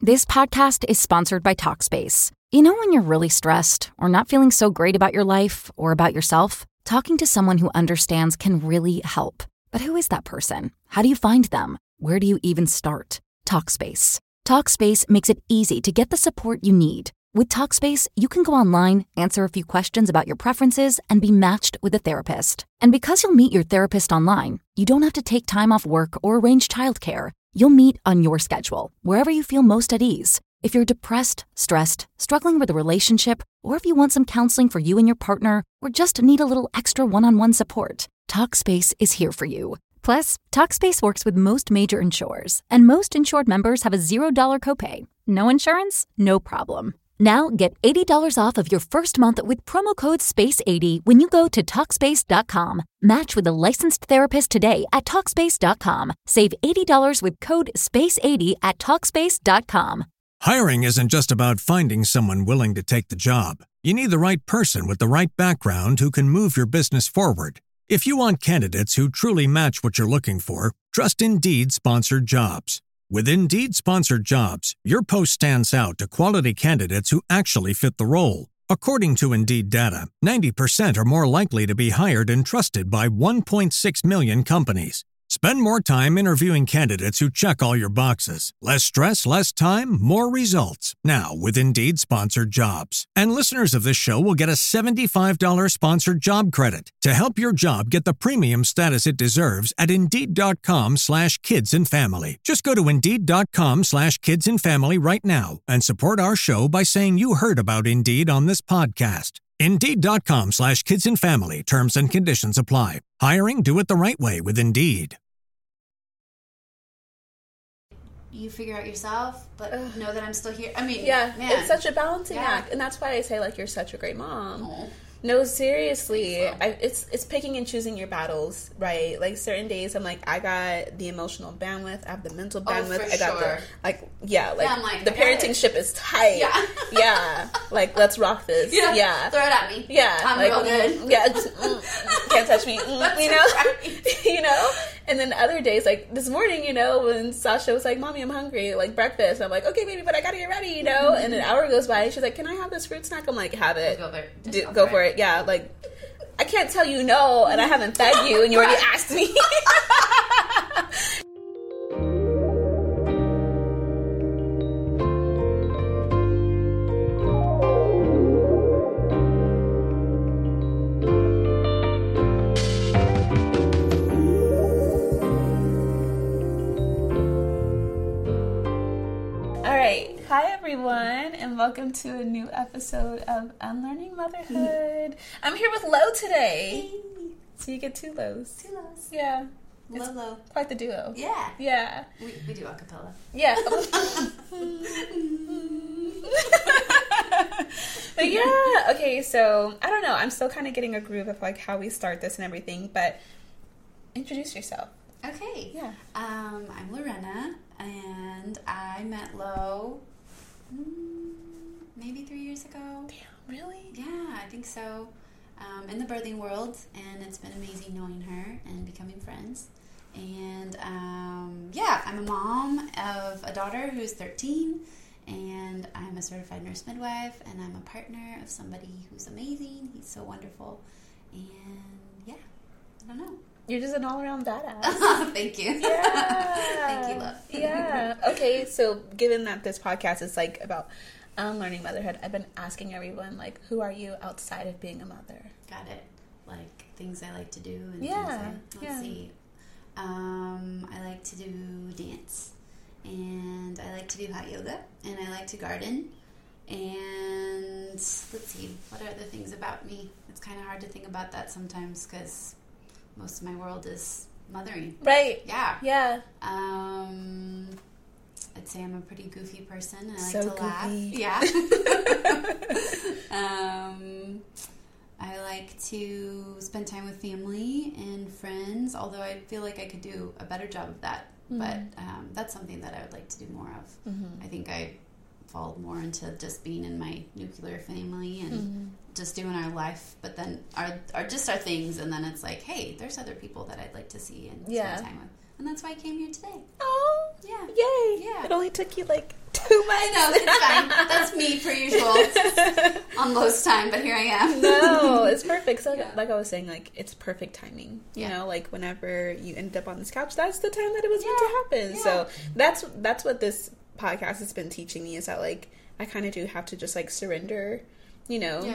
This podcast is sponsored by Talkspace. You know when you're really stressed or not feeling so great about your life or about yourself? Talking to someone who understands can really help. But who is that person? How do you find them? Where do you even start? Talkspace. Talkspace makes it easy to get the support you need. With Talkspace, you can go online, answer a few questions about your preferences, and be matched with a therapist. And because you'll meet your therapist online, you don't have to take time off work or arrange childcare. You'll meet on your schedule, wherever you feel most at ease. If you're depressed, stressed, struggling with a relationship, or if you want some counseling for you and your partner, or just need a little extra one-on-one support, Talkspace is here for you. Plus, Talkspace works with most major insurers, and most insured members have a $0 copay. No insurance? No problem. Now get $80 off of your first month with promo code SPACE80 when you go to Talkspace.com. Match with a licensed therapist today at Talkspace.com. Save $80 with code SPACE80 at Talkspace.com. Hiring isn't just about finding someone willing to take the job. You need the right person with the right background who can move your business forward. If you want candidates who truly match what you're looking for, trust Indeed-sponsored jobs. With Indeed-sponsored jobs, your post stands out to quality candidates who actually fit the role. According to Indeed data, 90% are more likely to be hired and trusted by 1.6 million companies. Spend more time interviewing candidates who check all your boxes. Less stress, less time, more results. Now with Indeed-sponsored jobs. And listeners of this show will get a $75 sponsored job credit to help your job get the premium status it deserves at Indeed.com/kidsandfamily. Just go to Indeed.com/kidsandfamily right now and support our show by saying you heard about Indeed on this podcast. Indeed.com/kidsandfamily. Terms and conditions apply. Hiring, do it the right way with Indeed. You figure out yourself, but know that I'm still here. I mean, yeah, man. It's such a balancing act, and that's why I say, like, you're such a great mom. Aww. No, seriously, it's picking and choosing your battles, right? Like, certain days, I'm like, I got the emotional bandwidth, I have the mental bandwidth, I got the, like, the parenting ship is tight. Yeah. Yeah, like, let's rock this. Yeah. Throw it at me. Yeah. I'm like, real good. Yeah, just, can't touch me, you know? Right. You know? And then other days, like, this morning, you know, when Sasha was like, Mommy, I'm hungry, like, breakfast. I'm like, okay, baby, but I gotta get ready, you know? And an hour goes by, and she's like, can I have this fruit snack? I'm like, have it. Go for it. Yeah, like, I can't tell you no, and I haven't fed you, and you already asked me. Hi everyone, and welcome to a new episode of Unlearning Motherhood. I'm here with Lo today. Hey. So you get two Los. Two Los. Yeah. Lo. Quite the duo. Yeah. Yeah. We do a cappella. Yeah. But yeah, okay, so I don't know. I'm still kind of getting a groove of like how we start this and everything, but introduce yourself. Okay. Yeah. I'm Lorena, and I met Lo maybe 3 years ago. Damn, really? Yeah, I think so. In the birthing world, and it's been amazing knowing her and becoming friends. And yeah, I'm a mom of a daughter who's 13, and I'm a certified nurse midwife, and I'm a partner of somebody who's amazing. He's so wonderful. And yeah, I don't know. You're just an all-around badass. Thank you. Yeah. Thank you, love. Yeah. Okay, so given that this podcast is like about unlearning motherhood, I've been asking everyone, like, who are you outside of being a mother? Got it. Like, things I like to do and yeah. Let's see. I like to do dance, and I like to do hot yoga, and I like to garden. And let's see, what are other things about me? It's kind of hard to think about that sometimes because most of my world is mothering. Right. Yeah. Yeah. I'd say I'm a pretty goofy person, and I like so to goofy. laugh. Yeah. I like to spend time with family and friends, although I feel like I could do a better job of that. Mm-hmm. But that's something that I would like to do more of. Mm-hmm. I think I fall more into just being in my nuclear family and mm-hmm. just doing our life, but then our things, and then it's like, hey, there's other people that I'd like to see and spend time with. And that's why I came here today. Oh, yeah. Yay. Yeah. It only took you like 2 months. I know, it's fine. That's me per usual. On Lowe's time, but here I am. No, it's perfect. So like I was saying, like, it's perfect timing. You know, like whenever you ended up on this couch, that's the time that it was meant to happen. Yeah. So that's what this podcast has been teaching me, is that, like, I kind of do have to just, like, surrender, you know,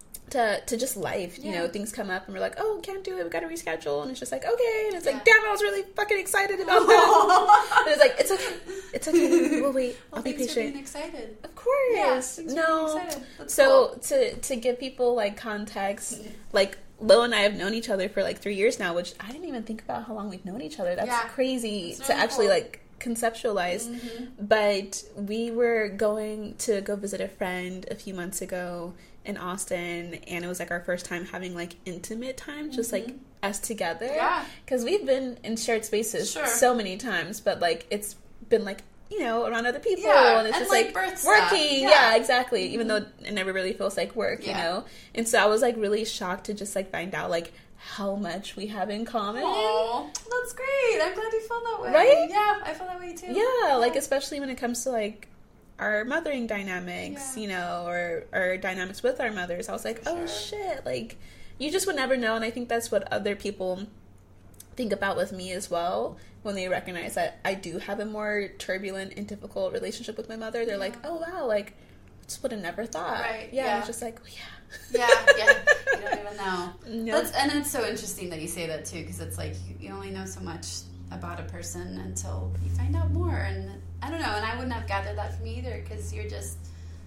to just life. You know, things come up and we're like, oh, can't do it, we got to reschedule, and it's just like, okay, and it's like, damn, I was really fucking excited about that. And it's like, it's okay, we'll wait, I'll be patient. For being excited. Of course. Yeah, no. So cool. to give people, like, context, like, Lo and I have known each other for, like, 3 years now, which I didn't even think about how long we've known each other. That's crazy to actually cool. like conceptualize. But we were going to go visit a friend a few months ago in Austin, and it was like our first time having like intimate time, just like us together, because we've been in shared spaces so many times, but like it's been like, you know, around other people, and it's just like working, exactly, even though it never really feels like work, you know. And so I was like really shocked to just like find out like how much we have in common. Oh, that's great. I'm glad you feel that way. Right? Yeah, I feel that way too. Yeah, like especially when it comes to like our mothering dynamics, you know, or our dynamics with our mothers. I was like, oh shit, like you just would never know. And I think that's what other people think about with me as well, when they recognize that I do have a more turbulent and difficult relationship with my mother. They're like, oh wow, like just would have never thought. Right. Yeah. It's just like, oh, yeah. You don't even know. No. And it's so interesting that you say that too, because it's like you only know so much about a person until you find out more. And I don't know, and I wouldn't have gathered that from you either, because you're just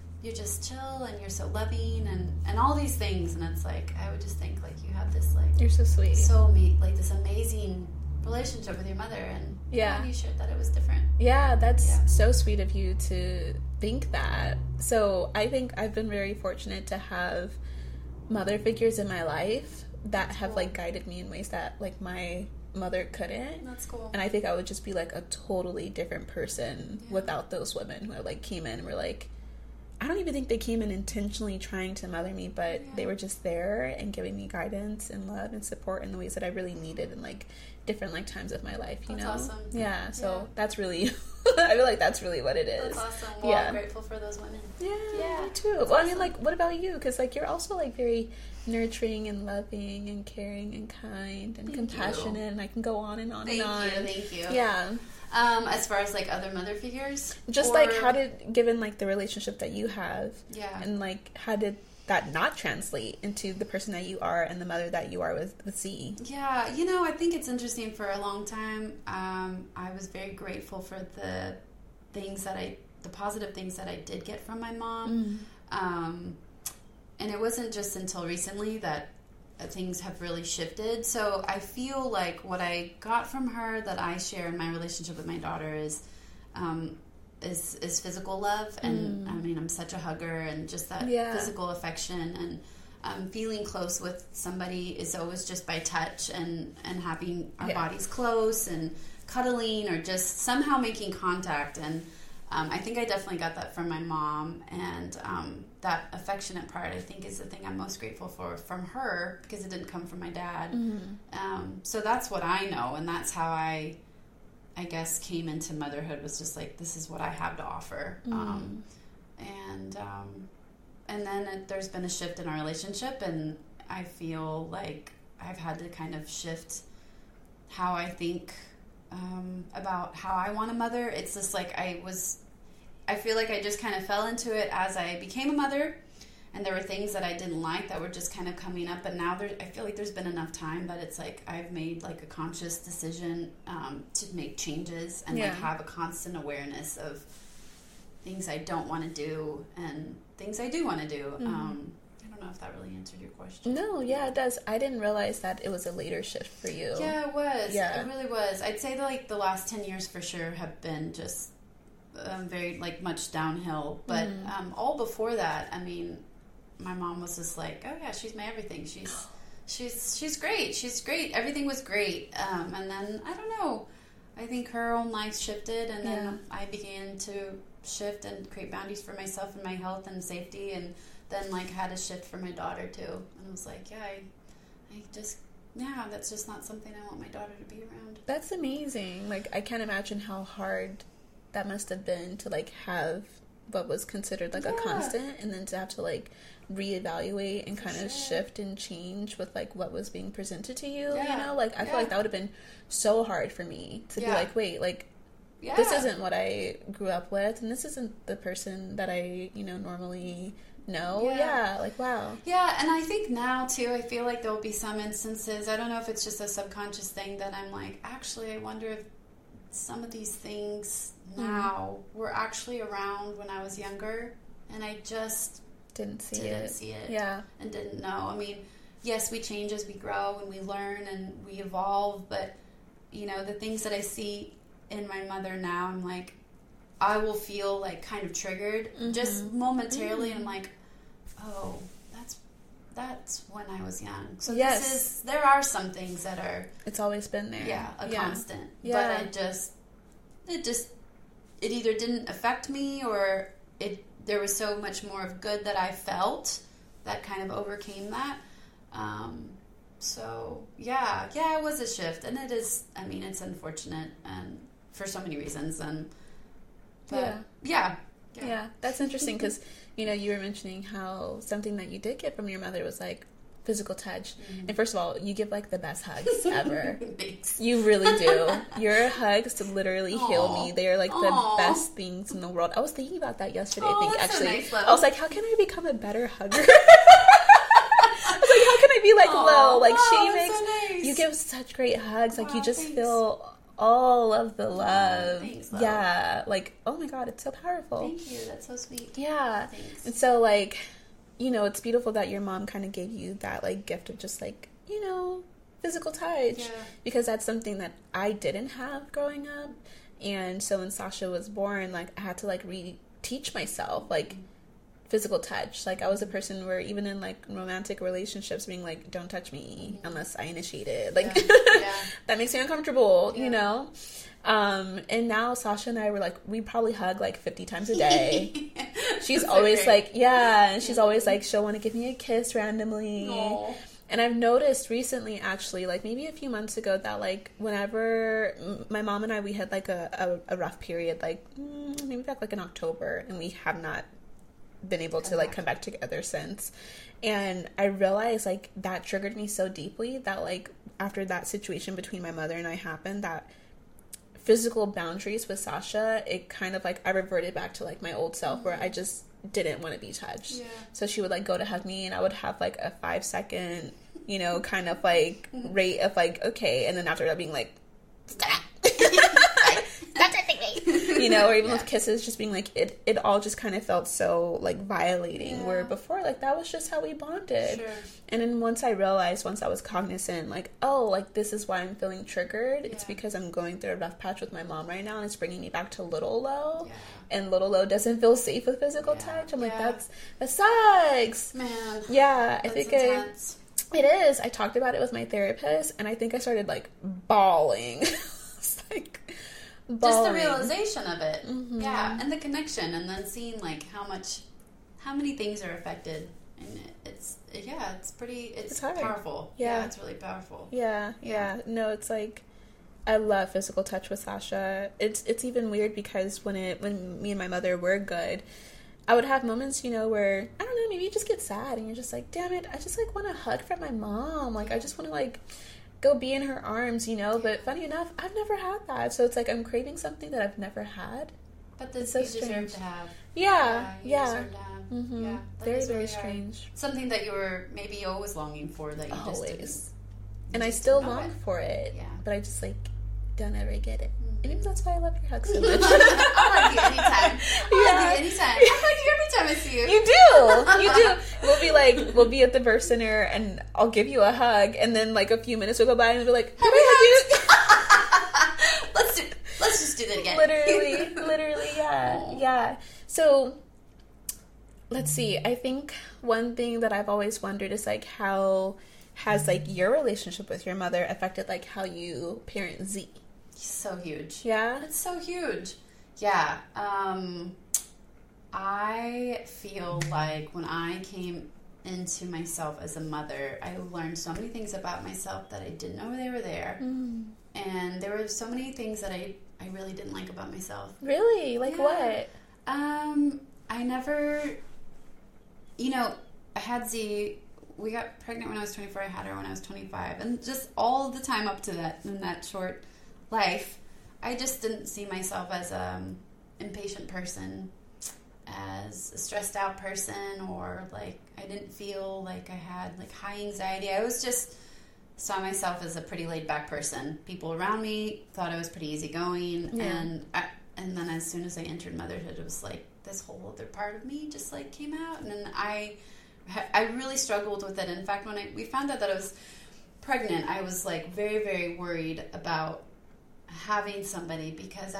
chill and you're so loving and all these things. And it's like I would just think like you have this like, you're so sweet, like this amazing relationship with your mother, and you shared that it was different. Yeah, that's so sweet of you to think that. So I think I've been very fortunate to have mother figures in my life that have like guided me in ways that like my mother couldn't. That's cool. And I think I would just be like a totally different person without those women who like came in and were like, I don't even think they came in intentionally trying to mother me, but they were just there and giving me guidance and love and support in the ways that I really needed in like different like times of my life, you know? Awesome. Yeah, so that's really, I feel like that's really what it is. That's awesome. Well, I'm grateful for those women. Yeah, me too. Well, awesome. I mean, like, what about you? Because like you're also like very nurturing and loving and caring and kind and compassionate, and I can go on and on and on. Thank you. Yeah. As far as like other mother figures, just like how did, given like the relationship that you have, and like how did that not translate into the person that you are and the mother that you are with Z? Yeah, you know, I think it's interesting. For a long time, I was very grateful for the positive things that I did get from my mom. And it wasn't just until recently that things have really shifted. So I feel like what I got from her that I share in my relationship with my daughter is physical love. And I mean, I'm such a hugger, and just that physical affection, and feeling close with somebody is always just by touch and having our bodies close and cuddling or just somehow making contact. And I think I definitely got that from my mom, and that affectionate part, I think, is the thing I'm most grateful for from her, because it didn't come from my dad. So that's what I know, and that's how I guess came into motherhood, was just like, this is what I have to offer. And then there's been a shift in our relationship, and I feel like I've had to kind of shift how I think about how I want a mother. It's just like I feel like I just kind of fell into it as I became a mother, and there were things that I didn't like that were just kind of coming up. But now I feel like there's been enough time that it's like I've made like a conscious decision to make changes and like have a constant awareness of things I don't want to do and things I do want to do. I don't know if that really answered your question. No, it does. I didn't realize that it was a later shift for you. Yeah, it was. Yeah. It really was. I'd say that like the last 10 years for sure have been just very like much downhill. But all before that, I mean, my mom was just like, oh yeah, she's my everything. She's great. She's great. Everything was great. And then I don't know. I think her own life shifted, and then I began to shift and create boundaries for myself and my health and safety, and then like had a shift for my daughter too. And I was like, that's just not something I want my daughter to be around. That's amazing. Like, I can't imagine how hard that must have been to, like, have what was considered, like, a constant, and then to have to, like, reevaluate and kind of shift and change with, like, what was being presented to you, you know? Like, I feel like that would have been so hard for me to be like, wait, like, this isn't what I grew up with, and this isn't the person that I, you know, normally know. Like, wow. Yeah, and I think now, too, I feel like there'll be some instances, I don't know if it's just a subconscious thing, that I'm like, actually, I wonder if some of these things now were actually around when I was younger, and I just didn't see it. Yeah. And didn't know. I mean, yes, we change as we grow, and we learn, and we evolve, but, you know, the things that I see in my mother now, I'm like, I will feel like kind of triggered just momentarily, and I'm like, oh, that's when I was young. So there are some things that are, it's always been there. Constant. But it either didn't affect me, or there was so much more of good that I felt that kind of overcame that. So it was a shift, and it is, I mean, it's unfortunate, and for so many reasons, that's interesting, because, you know, you were mentioning how something that you did get from your mother was, like, physical touch. And first of all, you give, like, the best hugs ever. Thanks. You really do. Your hugs literally heal me. They are, like, the best things in the world. I was thinking about that yesterday, I think, actually. So nice, I was like, how can I become a better hugger? I was like, how can I be like Lo? Like, she makes, so nice. You give such great hugs. Like, you just feel all of the love. Thanks, Lo. Yeah. Like, oh my God, it's so powerful. Thank you. That's so sweet. Yeah. Thanks. And so, like, you know, it's beautiful that your mom kind of gave you that, like, gift of just, like, you know, physical touch. Yeah. Because that's something that I didn't have growing up. And so when Sasha was born, like, I had to, like, reteach myself, like, physical touch. Like, I was a person where even in, like, romantic relationships, being like, don't touch me unless I initiate it. Like, that makes me uncomfortable, you know? And now Sasha and I were like, we probably hug like 50 times a day. She's always like, and she's always like, she'll want to give me a kiss randomly. Aww. And I've noticed recently, actually, like maybe a few months ago, that like whenever my mom and I, we had like a rough period, like maybe back like in October, and we have not been able to like come back together since. And I realized like that triggered me so deeply that like after that situation between my mother and I happened, that physical boundaries with Sasha, it kind of like I reverted back to like my old self where I just didn't want to be touched. So she would like go to hug me and I would have like a 5-second, you know, kind of like rate of like, okay, and then after that being like, stop. Stop touching me. You know, or even with kisses, just being like, it all just kind of felt so like violating, where before like that was just how we bonded. And then once I realized, once I was cognizant, like, oh, like this is why I'm feeling triggered, it's because I'm going through a rough patch with my mom right now, and it's bringing me back to little Lo, and little Lo doesn't feel safe with physical touch. I'm like, that sucks, man. I think intense. It is. I talked about it with my therapist, and I think I started like bawling. It's like just the realization of it, and the connection, and then seeing like how many things are affected, and it's powerful. It's really powerful. No, it's like I love physical touch with Sasha. It's even weird because when me and my mother were good, I would have moments, you know, where I don't know, maybe you just get sad and you're just like, damn it, I just like want a hug from my mom. Like I just want to like go be in her arms, you know. But funny enough, I've never had that, so it's like I'm craving something that I've never had. But this you deserve to have. You deserve to have. Very, very strange. Something that you were maybe always longing for, that you just didn't. And I still long for it, but I just like don't ever get it. And maybe that's why I love your hugs so much. I hug you anytime. I hug you every time I see you. You do. We'll be at the birth center, and I'll give you a hug, and then like a few minutes will go by, and we'll be like, "Can I hug you?" Let's just do that again. Literally, yeah. So let's see. I think one thing that I've always wondered is like, how has like your relationship with your mother affected like how you parent Z? So huge. Yeah? It's so huge. Yeah. I feel like when I came into myself as a mother, I learned so many things about myself that I didn't know they were there. And there were so many things that I I really didn't like about myself. Really? Like what? I never, I had Z. We got pregnant when I was 24. I had her when I was 25. And just all the time up to that, in that short life, I just didn't see myself as an impatient person, as a stressed out person, or like I didn't feel like I had like high anxiety. I was just saw myself as a pretty laid back person. People around me thought I was pretty easygoing, and then as soon as I entered motherhood, it was like this whole other part of me just like came out, and then I really struggled with it. In fact, when we found out that I was pregnant, I was like very, very worried about having somebody because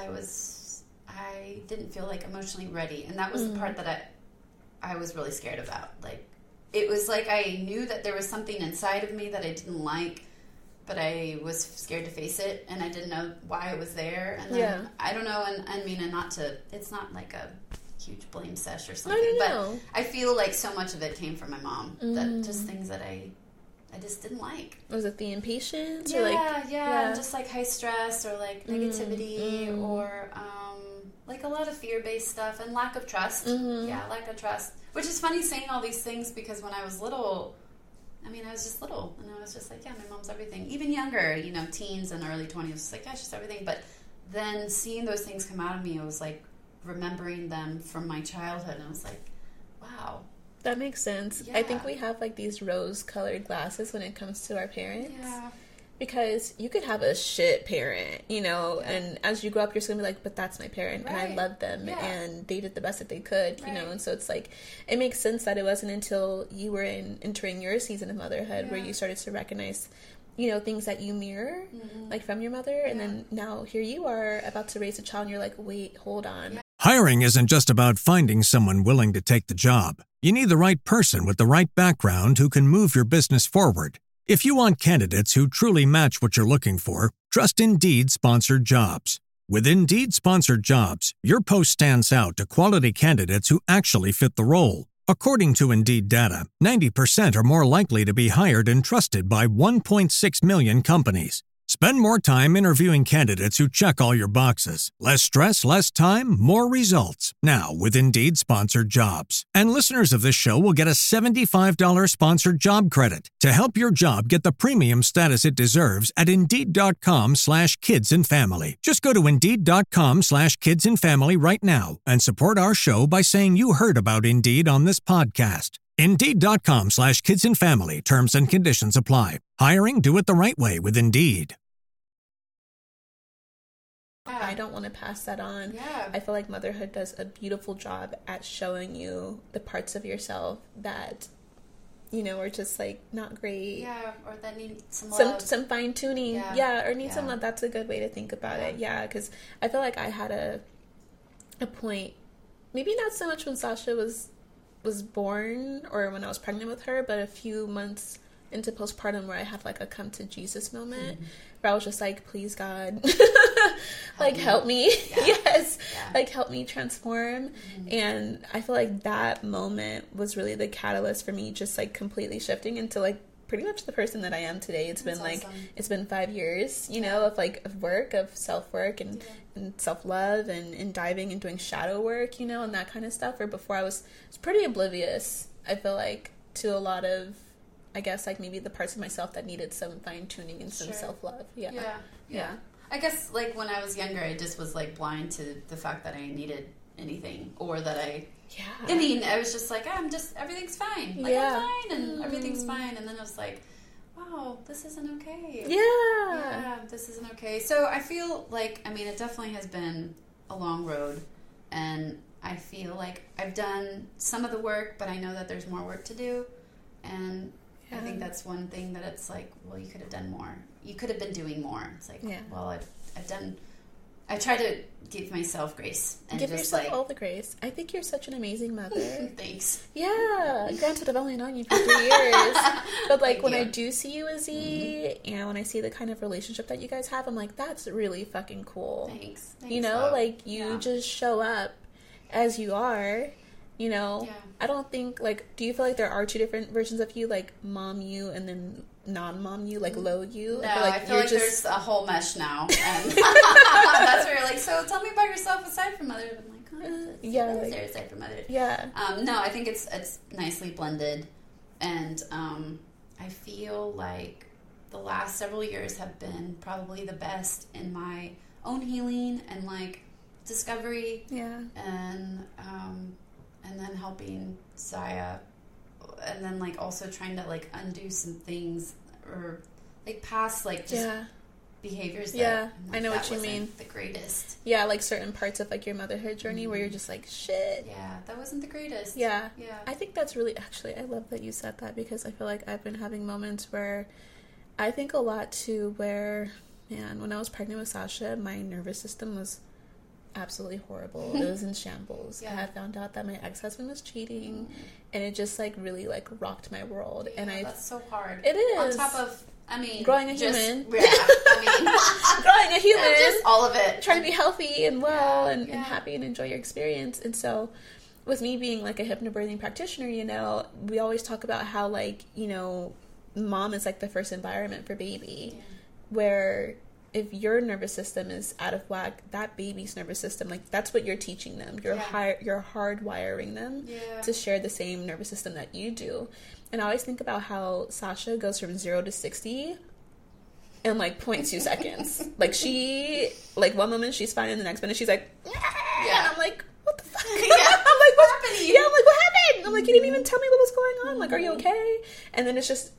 I didn't feel like emotionally ready, and that was the part that I was really scared about. Like, it was like I knew that there was something inside of me that I didn't like, but I was scared to face it, and I didn't know why it was there. And then I don't know, and I mean, and not to, it's not like a huge blame sesh or something, but I feel like so much of it came from my mom, that just things that I just didn't like. Was it the impatience? Yeah, or like, yeah, just like high stress or like negativity or like a lot of fear-based stuff and lack of trust. Yeah, lack of trust. Which is funny saying all these things because when I was little, I mean, I was just little and I was just like, yeah, my mom's everything. Even younger, teens and early 20s, was like, yeah, she's everything. But then seeing those things come out of me, it was like remembering them from my childhood, and I was like, wow. That makes sense. Yeah. I think we have like these rose-colored glasses when it comes to our parents. Yeah. Because you could have a shit parent, and as you grow up, you're just going to be like, but that's my parent, and I love them, and they did the best that they could, and so it's like, it makes sense that it wasn't until you were entering your season of motherhood where you started to recognize, things that you mirror, like from your mother, and then now here you are about to raise a child, and you're like, wait, hold on. Hiring isn't just about finding someone willing to take the job. You need the right person with the right background who can move your business forward. If you want candidates who truly match what you're looking for, trust Indeed-sponsored jobs. With Indeed-sponsored jobs, your post stands out to quality candidates who actually fit the role. According to Indeed data, 90% are more likely to be hired and trusted by 1.6 million companies. Spend more time interviewing candidates who check all your boxes. Less stress, less time, more results. Now with Indeed-sponsored jobs. And listeners of this show will get a $75 sponsored job credit to help your job get the premium status it deserves at Indeed.com/kidsandfamily. Just go to Indeed.com/kidsandfamily right now and support our show by saying you heard about Indeed on this podcast. Indeed.com/kidsandfamily. Terms and conditions apply. Hiring, do it the right way with Indeed. I don't want to pass that on. Yeah. I feel like motherhood does a beautiful job at showing you the parts of yourself that, are just like not great. Yeah, or that need some love. Some fine tuning. Yeah, or need some love. That's a good way to think about it. Yeah, because I feel like I had a point, maybe not so much when Sasha was born or when I was pregnant with her, but a few months into postpartum where I had like a come to Jesus moment where I was just like, please God, like help me. Yes. Yeah. Like help me transform. And I feel like that moment was really the catalyst for me just like completely shifting into like pretty much the person that I am today. It's been like, it's been 5 years, of like of work, of self-work and self-love and diving and doing shadow work, and that kind of stuff. Where before I was pretty oblivious, I feel like, to a lot of, I guess, like maybe the parts of myself that needed some fine-tuning and some self-love. Yeah. I guess like when I was younger, I just was like blind to the fact that I needed anything or that I mean, I was just like, everything's fine. Like, I'm fine and everything's fine. And then I was like, wow, this isn't okay. Yeah, this isn't okay. So I feel like, I mean, it definitely has been a long road. And I feel like I've done some of the work, but I know that there's more work to do. And I think that's one thing that it's like, well, you could have done more. You could have been doing more. It's like, well, I've done... I try to give myself grace. And give just yourself all the grace. I think you're such an amazing mother. Thanks. Yeah. Granted, I've only known you for 3 years. But like when I do see you as Z, and when I see the kind of relationship that you guys have, I'm like, that's really fucking cool. Thanks. Like you just show up as you are. I don't think, like, do you feel like there are two different versions of you, like mom you and then non-mom you, like low you. No, I feel like there's a whole mesh now, and that's where you're like, so tell me about yourself aside from motherhood. I'm like, oh, there aside from motherhood. Yeah. No, I think it's nicely blended, and I feel like the last several years have been probably the best in my own healing and like discovery. Yeah. And then helping Zaya, and then like also trying to like undo some things or like past like just behaviors. That, I know what you mean. The greatest. Yeah, like certain parts of like your motherhood journey where you're just like, shit. Yeah, that wasn't the greatest. Yeah. Yeah. I think that's really, actually, I love that you said that, because I feel like I've been having moments where I think a lot too where, man, when I was pregnant with Sasha, my nervous system was absolutely horrible. It was in shambles. Yeah. I had found out that my ex-husband was cheating, and it just like really like rocked my world. Yeah, and that's so hard. It is. On top of, I mean, growing a human. Yeah, I mean, growing a human. Just all of it. Trying to be healthy and well and happy and enjoy your experience. And so with me being like a hypnobirthing practitioner, you know, we always talk about how like, you know, mom is like the first environment for baby, where if your nervous system is out of whack, that baby's nervous system, like that's what you're teaching them. You're hardwiring them to share the same nervous system that you do. And I always think about how Sasha goes from 0 to 60 in like 0.2 seconds. Like she, like one moment she's fine, and the next minute she's like, and I'm like, what the fuck? I'm like, what's happening? Yeah, I'm like, what happened? I'm like, you didn't even tell me what was going on. Like, are you okay? And then it's just,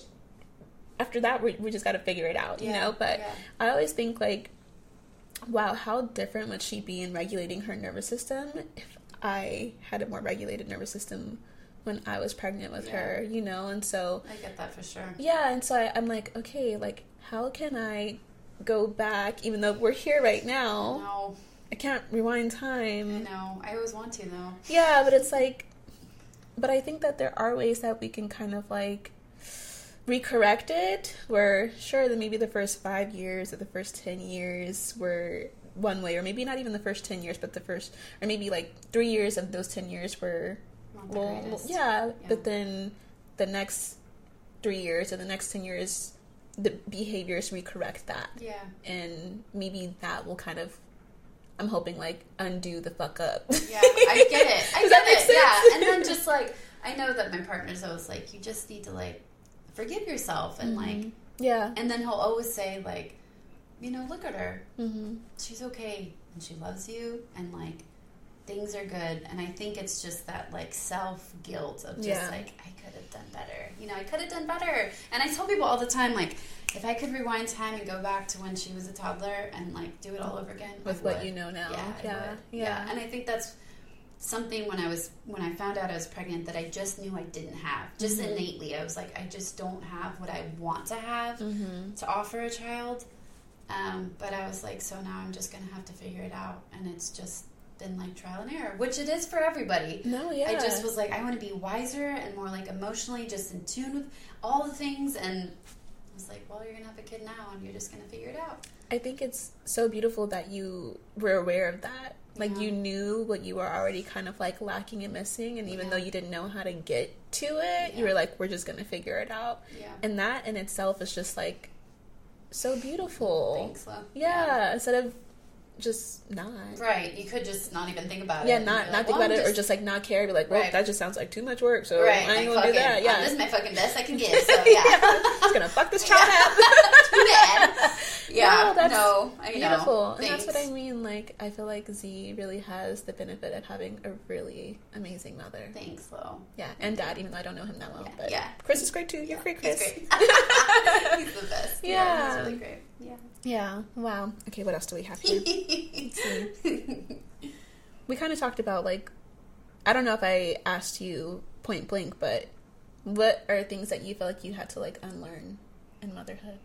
after that, we just got to figure it out, you know? But I always think, like, wow, how different would she be in regulating her nervous system if I had a more regulated nervous system when I was pregnant with her, you know? And so I get that for sure. Yeah, and so I'm like, okay, like, how can I go back, even though we're here right now? No. I can't rewind time. I know. I always want to, though. Yeah, but it's like, but I think that there are ways that we can kind of, like, recorrect it, where sure that maybe the first 5 years or the first 10 years were one way, or maybe not even the first 10 years, but the first, or maybe like 3 years of those 10 years were but then the next 3 years or the next 10 years the behaviors recorrect that, and maybe that will kind of, I'm hoping, like, undo the fuck up. Yeah, I get it. Does that make sense? Yeah, and then just like, I know that my partner's always like, you just need to like forgive yourself, and like, and then he'll always say like, you know, look at her, she's okay, and she loves you, and like things are good. And I think it's just that like self guilt of just like, I could have done better, you know, I could have done better. And I tell people all the time, like, if I could rewind time and go back to when she was a toddler and like do it all over again with what you know now. Yeah. And I think that's something when I found out I was pregnant that I just knew I didn't have, just innately. I was like, I just don't have what I want to have to offer a child. But I was like, so now I'm just going to have to figure it out. And it's just been like trial and error, which it is for everybody. I just was like, I want to be wiser and more like emotionally just in tune with all the things. And I was like, well, you're going to have a kid now and you're just going to figure it out. I think it's so beautiful that you were aware of that. Like, you knew what you were already kind of, like, lacking and missing, and even though you didn't know how to get to it, you were like, we're just going to figure it out. And that in itself is just, like, so beautiful. Thanks, love. Yeah, instead of just not. Right, you could just not even think about it. Yeah, not think about it, or just, like, not care, be like, well, that just sounds like too much work, so I ain't going to do that. Yeah, this is my fucking best I can give, so I'm just going to fuck this child up. Too bad. Yeah, that's I beautiful. know. And that's what I mean. Like, I feel like Z really has the benefit of having a really amazing mother. Thanks, Lo. Yeah, and dad, even though I don't know him that well. But Chris is great too. You're great, Chris. He's great. He's the best. Yeah. He's really great. Yeah. Yeah. Wow. Okay, what else do we have here? Let's see. We kind of talked about, like, I don't know if I asked you point blank, but what are things that you feel like you had to, like, unlearn in motherhood?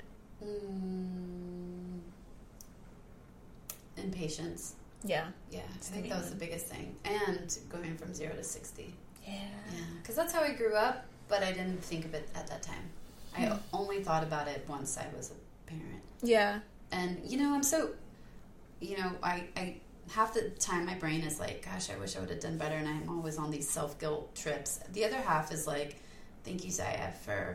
Impatience. Yeah. I think that was the biggest thing. And going from 0 to 60. Yeah. Because that's how I grew up, but I didn't think of it at that time. I only thought about it once I was a parent. Yeah. And, you know, I'm so, you know, I half the time my brain is like, gosh, I wish I would have done better, and I'm always on these self-guilt trips. The other half is like, thank you, Zaya, for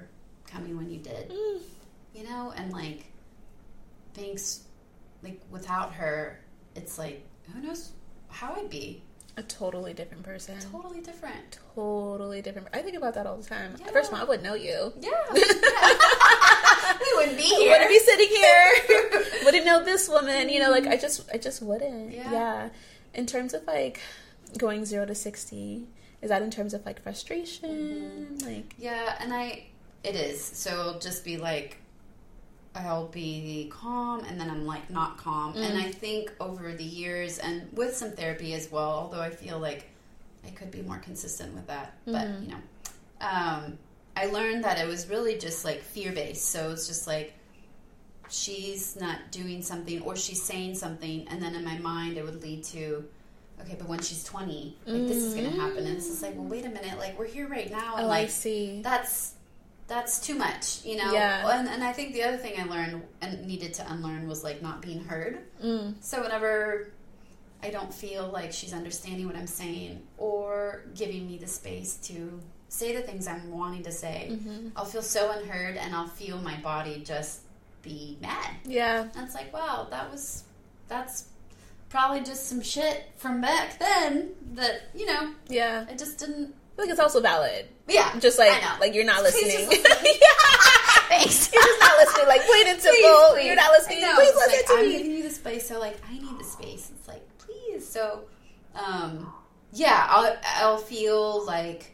coming when you did. You know, and like things like without her, it's like who knows how I'd be. A totally different person. Totally different. Totally different. I think about that all the time. Yeah. First of all, I wouldn't know you. Yeah. We wouldn't be here. Wouldn't be sitting here. Wouldn't know this woman. You know, like I just wouldn't. Yeah. In terms of like going 0 to 60, is that in terms of like frustration? Like yeah, and it is. So it'll just be like I'll be calm and then I'm like not calm. And I think over the years and with some therapy as well, although I feel like I could be more consistent with that. But, you know, I learned that it was really just like fear-based. So it's just like she's not doing something or she's saying something. And then in my mind it would lead to, okay, but when she's 20, like this is going to happen. And it's just like, well, wait a minute. Like we're here right now. And like, I see. That's too much, you know? Yeah. And I think the other thing I learned and needed to unlearn was, like, not being heard. So whenever I don't feel like she's understanding what I'm saying or giving me the space to say the things I'm wanting to say, I'll feel so unheard and I'll feel my body just be mad. Yeah. And it's like, wow, that's probably just some shit from back then that, you know, Yeah. I just didn't. I think it's also valid. Yeah. Just like, I know. like you're not listening. Thanks. You're just not listening. Like, plain and simple. Please. You're not listening. I know. Please It's listen like, to I'm me. giving you the space, so like I need the space. It's like, please. So, yeah, I'll feel like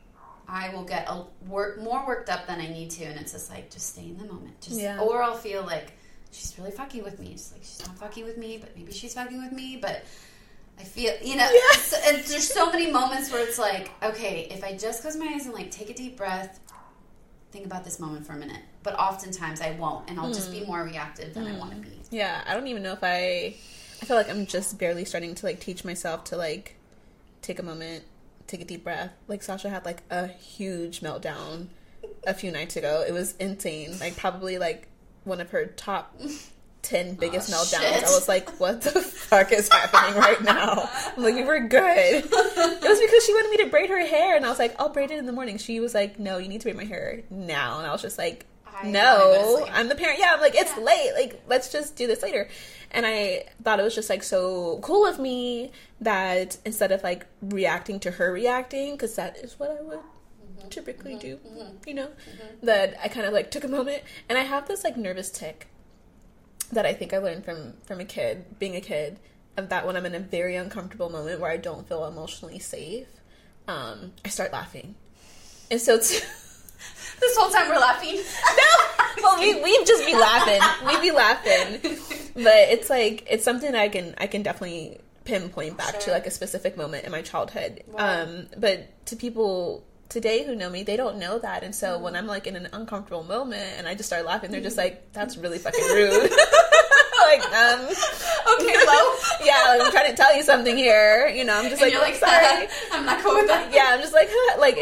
I will get more worked up than I need to, and it's just like, just stay in the moment. Or I'll feel like she's really fucking with me. It's like she's not fucking with me, but maybe she's fucking with me, but I feel, you know, and there's so many moments where it's like, okay, if I just close my eyes and like take a deep breath, think about this moment for a minute. But oftentimes I won't, and I'll just be more reactive than I want to be. Yeah, I don't even know if I feel like I'm just barely starting to like teach myself to like take a moment, take a deep breath. Like Sasha had like a huge meltdown a few nights ago. It was insane. Like probably like one of her top 10 biggest meltdowns. Shit. I was like, what the fuck is happening right now? I'm like, we were good. It was because she wanted me to braid her hair, and I was like, I'll braid it in the morning. She was like, no, you need to braid my hair now. And I was just like, no, I'm the parent. Yeah, I'm like, it's late. Like, let's just do this later. And I thought it was just like so cool of me that instead of like reacting to her reacting, because that is what I would typically do, you know, that I kind of like took a moment. And I have this like nervous tick that I think I learned from a kid, being a kid, of that when I'm in a very uncomfortable moment where I don't feel emotionally safe, I start laughing. And so it's this whole time we're laughing. No, well, we'd just be laughing. We'd be laughing. But it's like, it's something I can definitely pinpoint back to like a specific moment in my childhood. Wow. But to people today who know me, they don't know that. And so when I'm like in an uncomfortable moment and I just start laughing, they're just like, that's really fucking rude. Like, okay, well, yeah, I'm trying to tell you something here. You know, I'm just like, you're like, sorry. I'm not cool with that. Yeah, I'm just like, huh. Like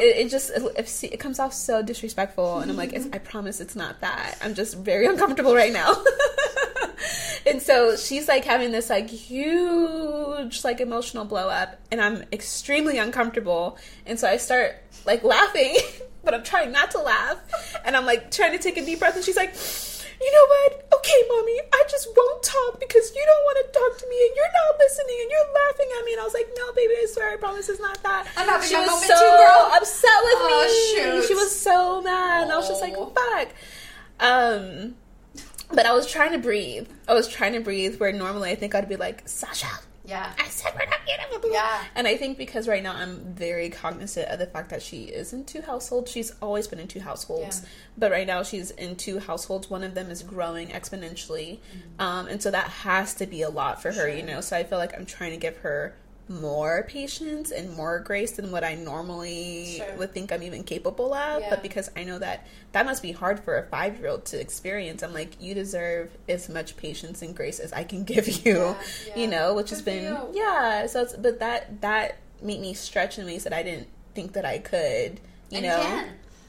it comes off so disrespectful, and I'm like, I promise it's not that. I'm just very uncomfortable right now. And so she's like having this like huge like emotional blow up, and I'm extremely uncomfortable, and so I start like laughing, but I'm trying not to laugh, and I'm like trying to take a deep breath, and she's like, you know what? Okay, mommy, I just won't talk because you don't want to talk to me and you're not listening and you're laughing at me. And I was like, no, baby, I swear, I promise it's not that. I'm having she a was moment so too, girl. upset with me. Shoot. She was so mad. And I was just like, fuck. But I was trying to breathe. Where normally I think I'd be like, Sasha. Yeah. I said we're not getting. Yeah. And I think because right now I'm very cognizant of the fact that she is in 2 households. She's always been in 2 households. Yeah. But right now she's in 2 households. One of them is growing exponentially. And so that has to be a lot for her, you know. So I feel like I'm trying to give her more patience and more grace than what I normally would think I'm even capable of. Yeah. But because I know that must be hard for a 5-year-old to experience, I'm like, you deserve as much patience and grace as I can give you, you know, which has been, so but that made me stretch in ways that I didn't think that I could, you know.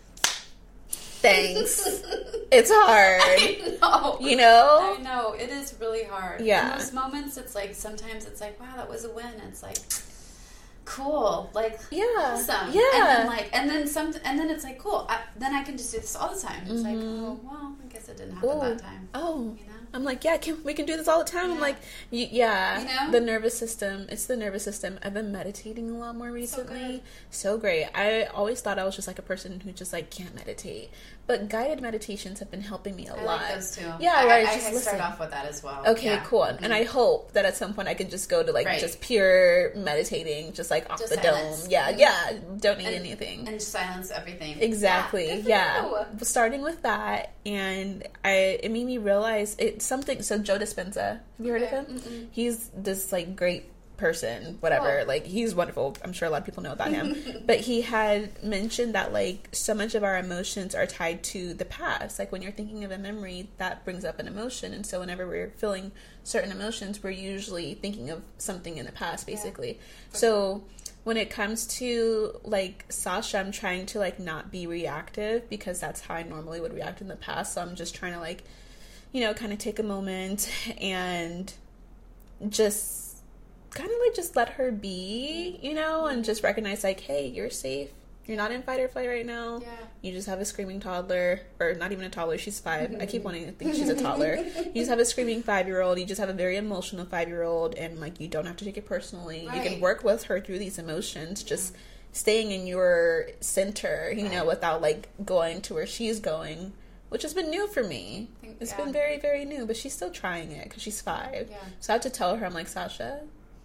Thanks. It's hard. I know. You know? I know. It is really hard. Yeah. In those moments, it's like, sometimes it's like, wow, that was a win. It's like, cool, like, awesome. Yeah. And then it's like, cool. Then I can just do this all the time. It's like, oh, well, I guess it didn't happen that time. Oh. You know? I'm like, yeah, we can do this all the time. I'm like, yeah. You know? The nervous system. It's the nervous system. I've been meditating a lot more recently. So great. I always thought I was just like a person who just like can't meditate. But guided meditations have been helping me a lot. I like those too. Yeah, I just start off with that as well. Okay, cool. And I hope that at some point I can just go to like just pure meditating, just like off the silence. dome. Yeah, don't need anything. And silence everything. Exactly. Yeah. Starting with that, and it made me realize it's something. So Joe Dispenza, have you heard of him? Mm-mm. He's this like great person, whatever. Oh. Like, he's wonderful. I'm sure a lot of people know about him. But he had mentioned that like so much of our emotions are tied to the past. Like when you're thinking of a memory, that brings up an emotion, and so whenever we're feeling certain emotions, we're usually thinking of something in the past, basically. Yeah. So when it comes to like Sasha, I'm trying to like not be reactive, because that's how I normally would react in the past. So I'm just trying to like, you know, kind of take a moment and just kind of like just let her be, you know, and just recognize like, hey, you're safe. You're not in fight or flight right now. Yeah. You just have a screaming toddler, or not even a toddler, she's 5. I keep wanting to think she's a toddler. You just have a screaming 5-year-old. You just have a very emotional 5-year-old, and like you don't have to take it personally. Right. You can work with her through these emotions, just staying in your center, you know, without like going to where she's going, which has been new for me. It's been very, very new, but she's still trying it because she's 5. Yeah. So I have to tell her, I'm like, Sasha,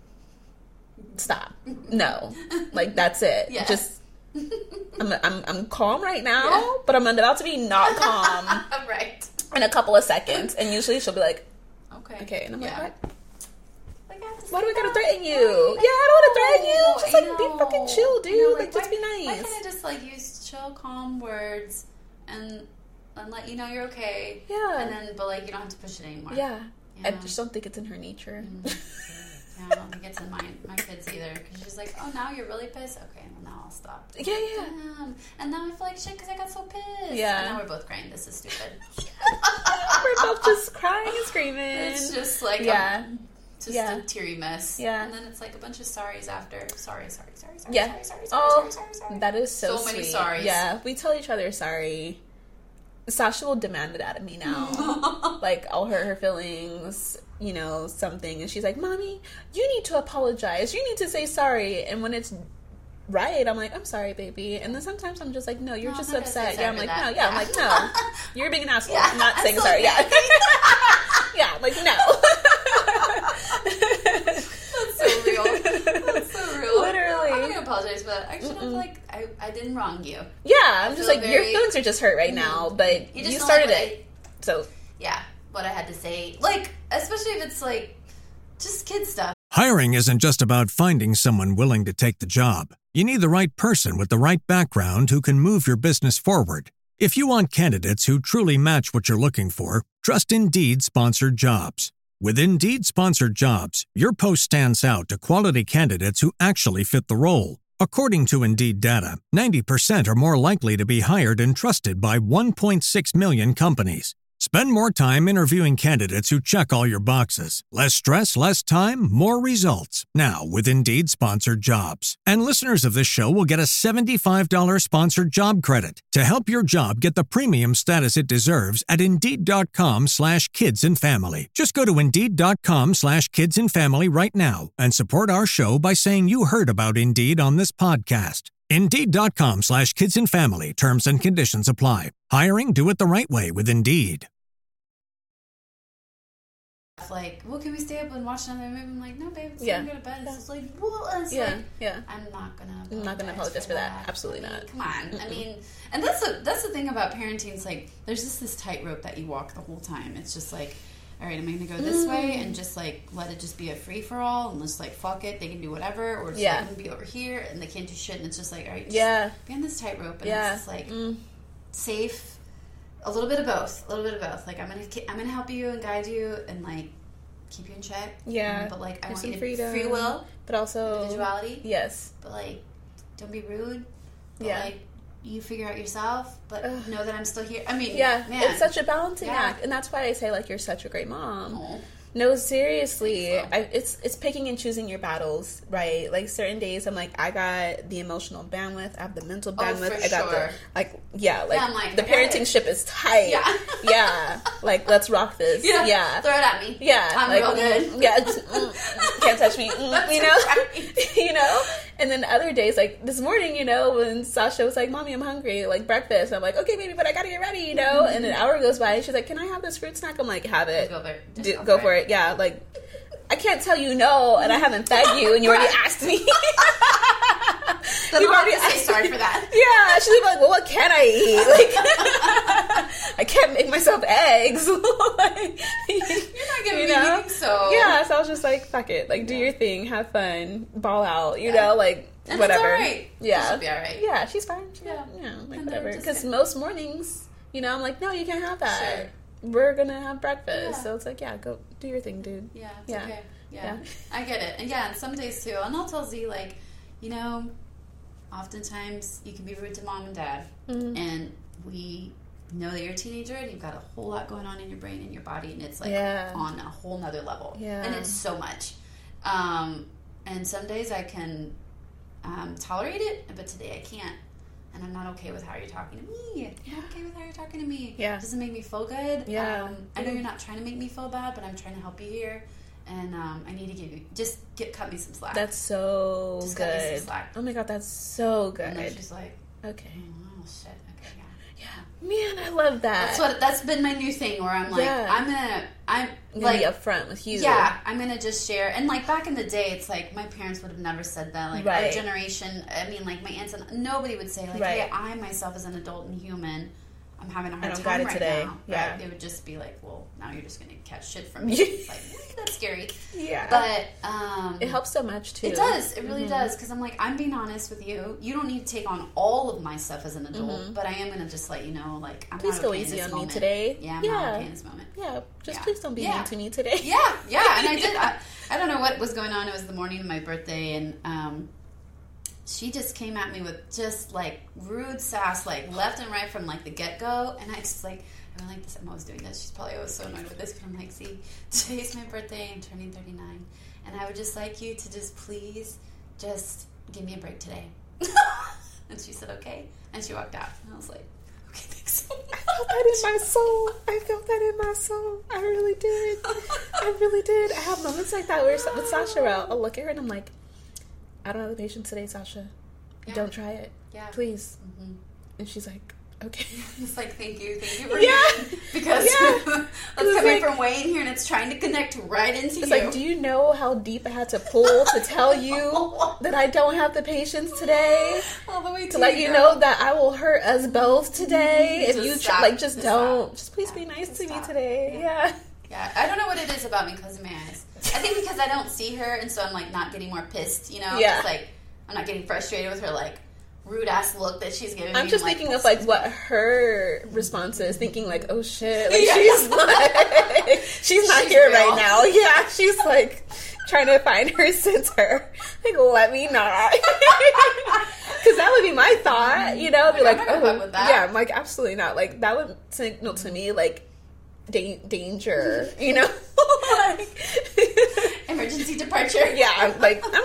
stop. No. Like, that's it. Yeah. Just, I'm calm right now, but I'm about to be not calm. Right. In a couple of seconds. And usually she'll be like, okay. And I'm like, what? Why do we gotta threaten you? I don't want to threaten you. Just like, be fucking chill, dude. Like, just be nice. Why can't I just like use chill, calm words and let you know you're okay? Yeah. And then, but like, you don't have to push it anymore. Yeah. I just don't think it's in her nature. I don't think it's in my kids either, because she's like, oh, now you're really pissed? Okay, well, now I'll stop. Yeah. Damn. And now I feel like shit because I got so pissed. Yeah. And now we're both crying. This is stupid. We're both just crying and screaming. It's just like a teary mess. Yeah. And then it's like a bunch of sorries after. Sorry. That is so sweet. Many sorries. Yeah. We tell each other sorry. Sasha will demand it out of me now. Like, I'll hurt her feelings, you know, something, and she's like, Mommy, you need to apologize. You need to say sorry. And when it's right, I'm like, I'm sorry, baby. And then sometimes I'm just like, no, you're just upset. Yeah, I'm like, no. Yeah, I'm like, no. You're being an asshole. I'm not saying sorry. Yeah. Yeah, like, no. That's so real. Literally. I'm gonna apologize, but I should have, like, I didn't wrong you. Yeah, I'm just like, your feelings are just hurt right now, but you started it. So. Yeah, what I had to say. Like, especially if it's, like, just kid stuff. Hiring isn't just about finding someone willing to take the job. You need the right person with the right background who can move your business forward. If you want candidates who truly match what you're looking for, trust Indeed Sponsored Jobs. With Indeed Sponsored Jobs, your post stands out to quality candidates who actually fit the role. According to Indeed data, 90% are more likely to be hired and trusted by 1.6 million companies. Spend more time interviewing candidates who check all your boxes. Less stress, less time, more results. Now with Indeed Sponsored Jobs. And listeners of this show will get a $75 sponsored job credit to help your job get the premium status it deserves at Indeed.com/kidsandfamily. Just go to Indeed.com/kidsandfamily right now and support our show by saying you heard about Indeed on this podcast. Indeed.com/kidsandfamily. Terms and conditions apply. Hiring, do it the right way with Indeed. Like, well, can we stay up and watch another movie? I'm like, no, babe, it's time to go to bed. It's like, what? It's like, I'm not gonna apologize for that. Absolutely not. Come on. I mean, and that's the thing about parenting. It's like, there's just this tightrope that you walk the whole time. It's just like, all right, am I going to go this way and just, like, let it just be a free-for-all and just, like, fuck it, they can do whatever, or just let them be over here and they can't do shit, and it's just like, all right, just be on this tightrope, and it's just, like, safe, a little bit of both, like, I'm gonna help you and guide you and, like, keep you in check, but, like, I want you to freedom, free will, but also individuality, but, like, don't be rude, but, like, you figure out yourself, but know that I'm still here. I mean, man. It's such a balancing act, and that's why I say, like, you're such a great mom. No, seriously. It's picking and choosing your battles, right? Like, certain days I'm like, I got the emotional bandwidth, I have the mental bandwidth, for I got sure. I'm like, the parenting ship is tight. Yeah. Yeah. Like, let's rock this. Yeah. Throw it at me. Yeah. I'm like, real good. Yeah. Can't touch me. You know? Right. You know? And then other days, like this morning, you know, when Sasha was like, Mommy, I'm hungry, like breakfast. I'm like, okay, baby, but I gotta get ready, you know? And an hour goes by and she's like, can I have this fruit snack? I'm like, have it. Go for it. Yeah. Like, I can't tell you no, and I haven't fed you, and you already asked me. Then I'll have to say sorry for that. Yeah, she's like, well, what can I eat? Like, I can't make myself eggs. Like, you're not gonna be eating, so yeah. So I was just like, fuck it, like, do your thing, have fun, ball out, you know, like, and whatever. It's all right. Yeah, she'll be all right. Yeah, she's fine. Yeah, Like, whatever. Because most mornings, you know, I'm like, no, you can't have that. Sure. We're gonna have breakfast, so it's like, yeah, go do your thing, dude. Yeah, it's okay. Yeah, I get it. And and some days too. And I'll tell Z, like, you know, oftentimes you can be rude to mom and dad, and we know that you're a teenager and you've got a whole lot going on in your brain and your body, and it's like on a whole nother level. Yeah, and it's so much. And some days I can tolerate it, but today I can't. And I'm not okay with how you're talking to me. I'm not okay with how you're talking to me. Yeah. It doesn't make me feel good. Yeah. I know you're not trying to make me feel bad, but I'm trying to help you here. And I need to cut me some slack. That's so just good. Cut me some slack. Oh my God, that's so good. And then she's like, okay. Oh, shit. Okay, yeah. Man, I love that. That's been my new thing where I'm like, I'm gonna be upfront with you. Yeah, I'm gonna just share. And like back in the day, it's like my parents would have never said that. Like our generation, I mean, like my aunts and nobody would say like, hey, I myself as an adult and human, I'm having a hard time right today. Now. Yeah, right? It would just be like, well, now you're just gonna catch shit from me. It's like, that's scary. Yeah, but it helps so much too. It does. It really does. Because I'm like, I'm being honest with you. You don't need to take on all of my stuff as an adult, but I am gonna just let you know, like, I'm please not go okay easy in this on moment. me today. Yeah, I'm not okay in this moment. Yeah, just please don't be mean to me today. Yeah, and I did. I don't know what was going on. It was the morning of my birthday, and she just came at me with just like rude sass, like left and right from like the get go, and I just like. I'm like this. I'm always doing this. She's probably always so annoyed with this, but I'm like, see, today's my birthday. I'm turning 39, and I would just like you to just please just give me a break today. And she said, okay, and she walked out, and I was like, okay, thanks so much. I felt that in my soul. I really did. I really did. I have moments like that where with Sasha, I'll look at her and I'm like, I don't have the patience today, Sasha. Don't try it. Yeah, please. And she's like, okay. It's like, thank you for me. Because it's coming from way in here and it's trying to connect right into you. It's like, do you know how deep I had to pull to tell you that I don't have the patience today? All the way to let you know that I will hurt us both today if you don't. Just please be nice to me today. Yeah, I don't know what it is about me closing my eyes. I think because I don't see her and so I'm like not getting more pissed, you know? Yeah. It's like I'm not getting frustrated with her like rude ass look that she's giving me. I'm just thinking of like what her response is, thinking like, oh shit, like she's not here right now. Yeah, she's like trying to find her center. Like, let me not, because that would be my thought, you know. Be like, oh yeah, I'm like absolutely not. Like that would signal to me like danger, you know, like emergency departure. Yeah, I'm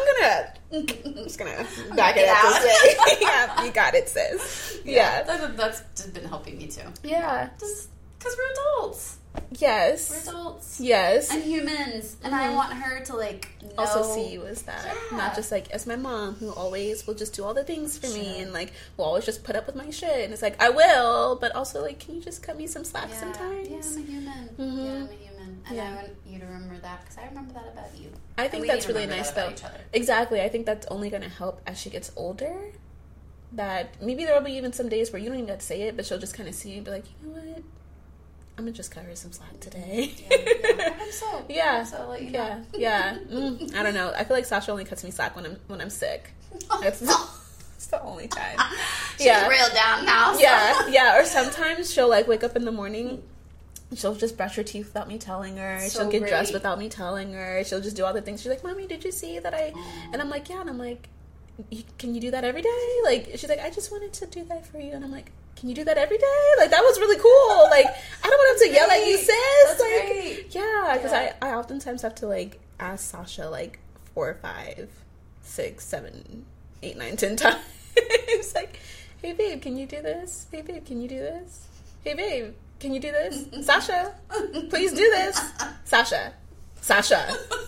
just gonna back it out. Yeah, you got it, sis. Yeah. That's just been helping me too. Yeah. Just because we're adults. Yes. We're adults. Yes. And humans. And I want her to like know. Also see you as that. Yeah. Not just like as my mom who always will just do all the things for me and like will always just put up with my shit. And it's like, I will, but also like, can you just cut me some slack sometimes? Yeah, I'm a human. Yeah, I'm a human. And I want you to remember that because I remember that about you. I think that's really nice though. Exactly. I think that's only going to help as she gets older. That maybe there will be even some days where you don't even have to say it, but she'll just kind of see you and be like, you know what? I'm gonna just cut her some slack today. I hope so. Yeah. So I'll let you know. Yeah. I don't know. I feel like Sasha only cuts me slack when I'm sick. It's the only time. She's real down now. So. Yeah. Or sometimes she'll like wake up in the morning. She'll just brush her teeth without me telling her. So she'll get dressed without me telling her. She'll just do all the things. She's like, Mommy, did you see that I... And I'm like, yeah. And I'm like, can you do that every day? Like, she's like, I just wanted to do that for you. And I'm like, can you do that every day? Like, that was really cool. Like, I don't want him to yell at you, sis. That's like, great. Yeah, because I oftentimes have to, like, ask Sasha, like, 4, 5, 6, 7, 8, 9, 10 times. It's like, hey, babe, can you do this? Hey, babe, can you do this? Hey, babe, can you do this? Sasha, please do this. Sasha. Sasha.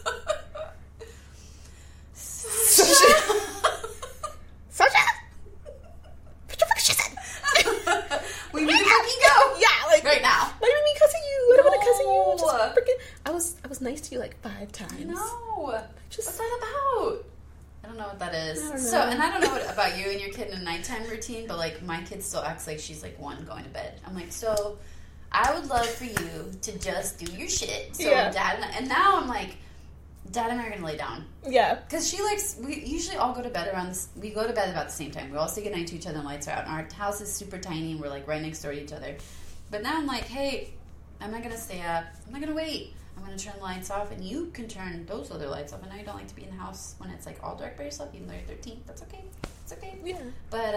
Put your fucking shit in. We need to fucking go. Yeah, like right now. Why do you mean cussing you? I don't want to cussing you. No. Just freaking. I was nice to you like 5 times. No. Just What's that about? I don't know what that is. I don't So, know. and I don't know what about you and your kid in a nighttime routine, but like my kid still acts like she's like 1 going to bed. I'm like, so I would love for you to just do your shit. So Yeah. Dad and now I'm like, Dad and I are gonna lay down. Yeah. Because she likes, we usually all go to bed we go to bed about the same time. We all say goodnight to each other and lights are out. And our house is super tiny and we're like right next door to each other. But now I'm like, hey, I'm not gonna stay up. I'm not gonna wait. I'm gonna turn the lights off and you can turn those other lights off. I know you don't like to be in the house when it's like all dark by yourself, even though you're 13. That's okay. It's okay. Yeah. But,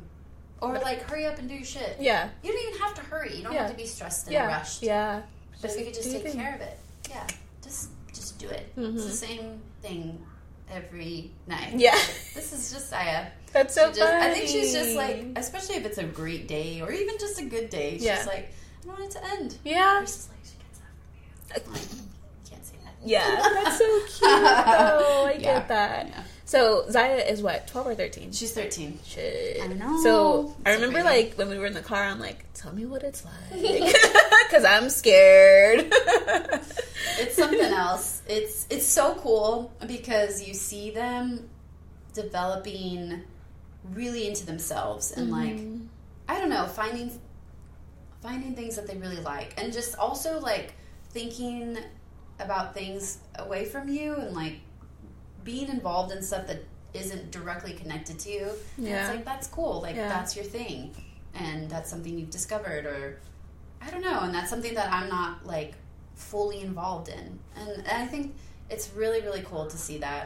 or like hurry up and do your shit. Yeah. You don't even have to hurry. You don't have to be stressed and Yeah. rushed. Yeah. But if you could just do your take thing. care of it. Yeah. Just do it. It's the same thing every night. Yeah. This is just Saya. That's so She funny. I think she's just like, especially if it's a great day or even just a good day, she's Yeah. like, I don't want it to end. Yeah. Versus like, she gets up for me. I'm like, you can't say that. Yeah. That's so cute, though. I Yeah. get that. Yeah. So, Zaya is what, 12 or 13? She's 13. Shit. I know. So, I It's a remember, baby. like, when we were in the car, I'm like, tell me what it's like. Because I'm scared. It's something else. It's so cool because you see them developing really into themselves and like I don't know, finding things that they really like and just also like thinking about things away from you and like being involved in stuff that isn't directly connected to you. And Yeah. it's like that's cool. Like Yeah. that's your thing. And that's something you've discovered or I don't know, and that's something that I'm not like fully involved in. And I think it's really, really cool to see that.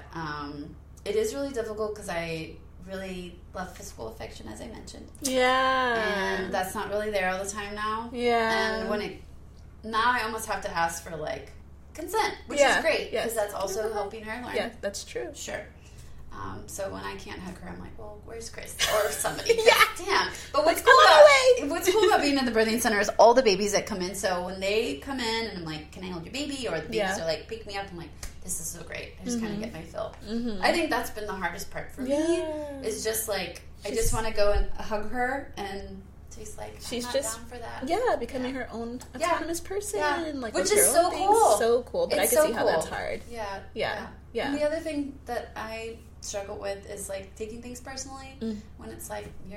It is really difficult because I really love physical affection, as I mentioned. Yeah. And that's not really there all the time now. Yeah. And now I almost have to ask for like consent, which Yeah. is great Yes. because that's also helping her learn. Yeah, that's true. Sure. So when I can't hug her, I'm like, well, where's Chris? Or somebody. Yeah. Damn. But what's Like, cool I'm on my way. what's cool about being at the birthing center is all the babies that come in. So when they come in and I'm like, can I hold your baby? Or the babies Yeah. are like, pick me up. I'm like, this is so great. I just kind of get my fill. Mm-hmm. I think that's been the hardest part for me. Yeah. Is just like, I just want to go and hug her and she's like, She's I'm not just down for that. Yeah, becoming her own Yeah. autonomous person. Yeah. Like, Which with is her own so things. cool. So cool. But It's I can so see how that's cool. hard. Yeah. Yeah. Yeah. And the other thing that I struggle with is like taking things personally when it's like you're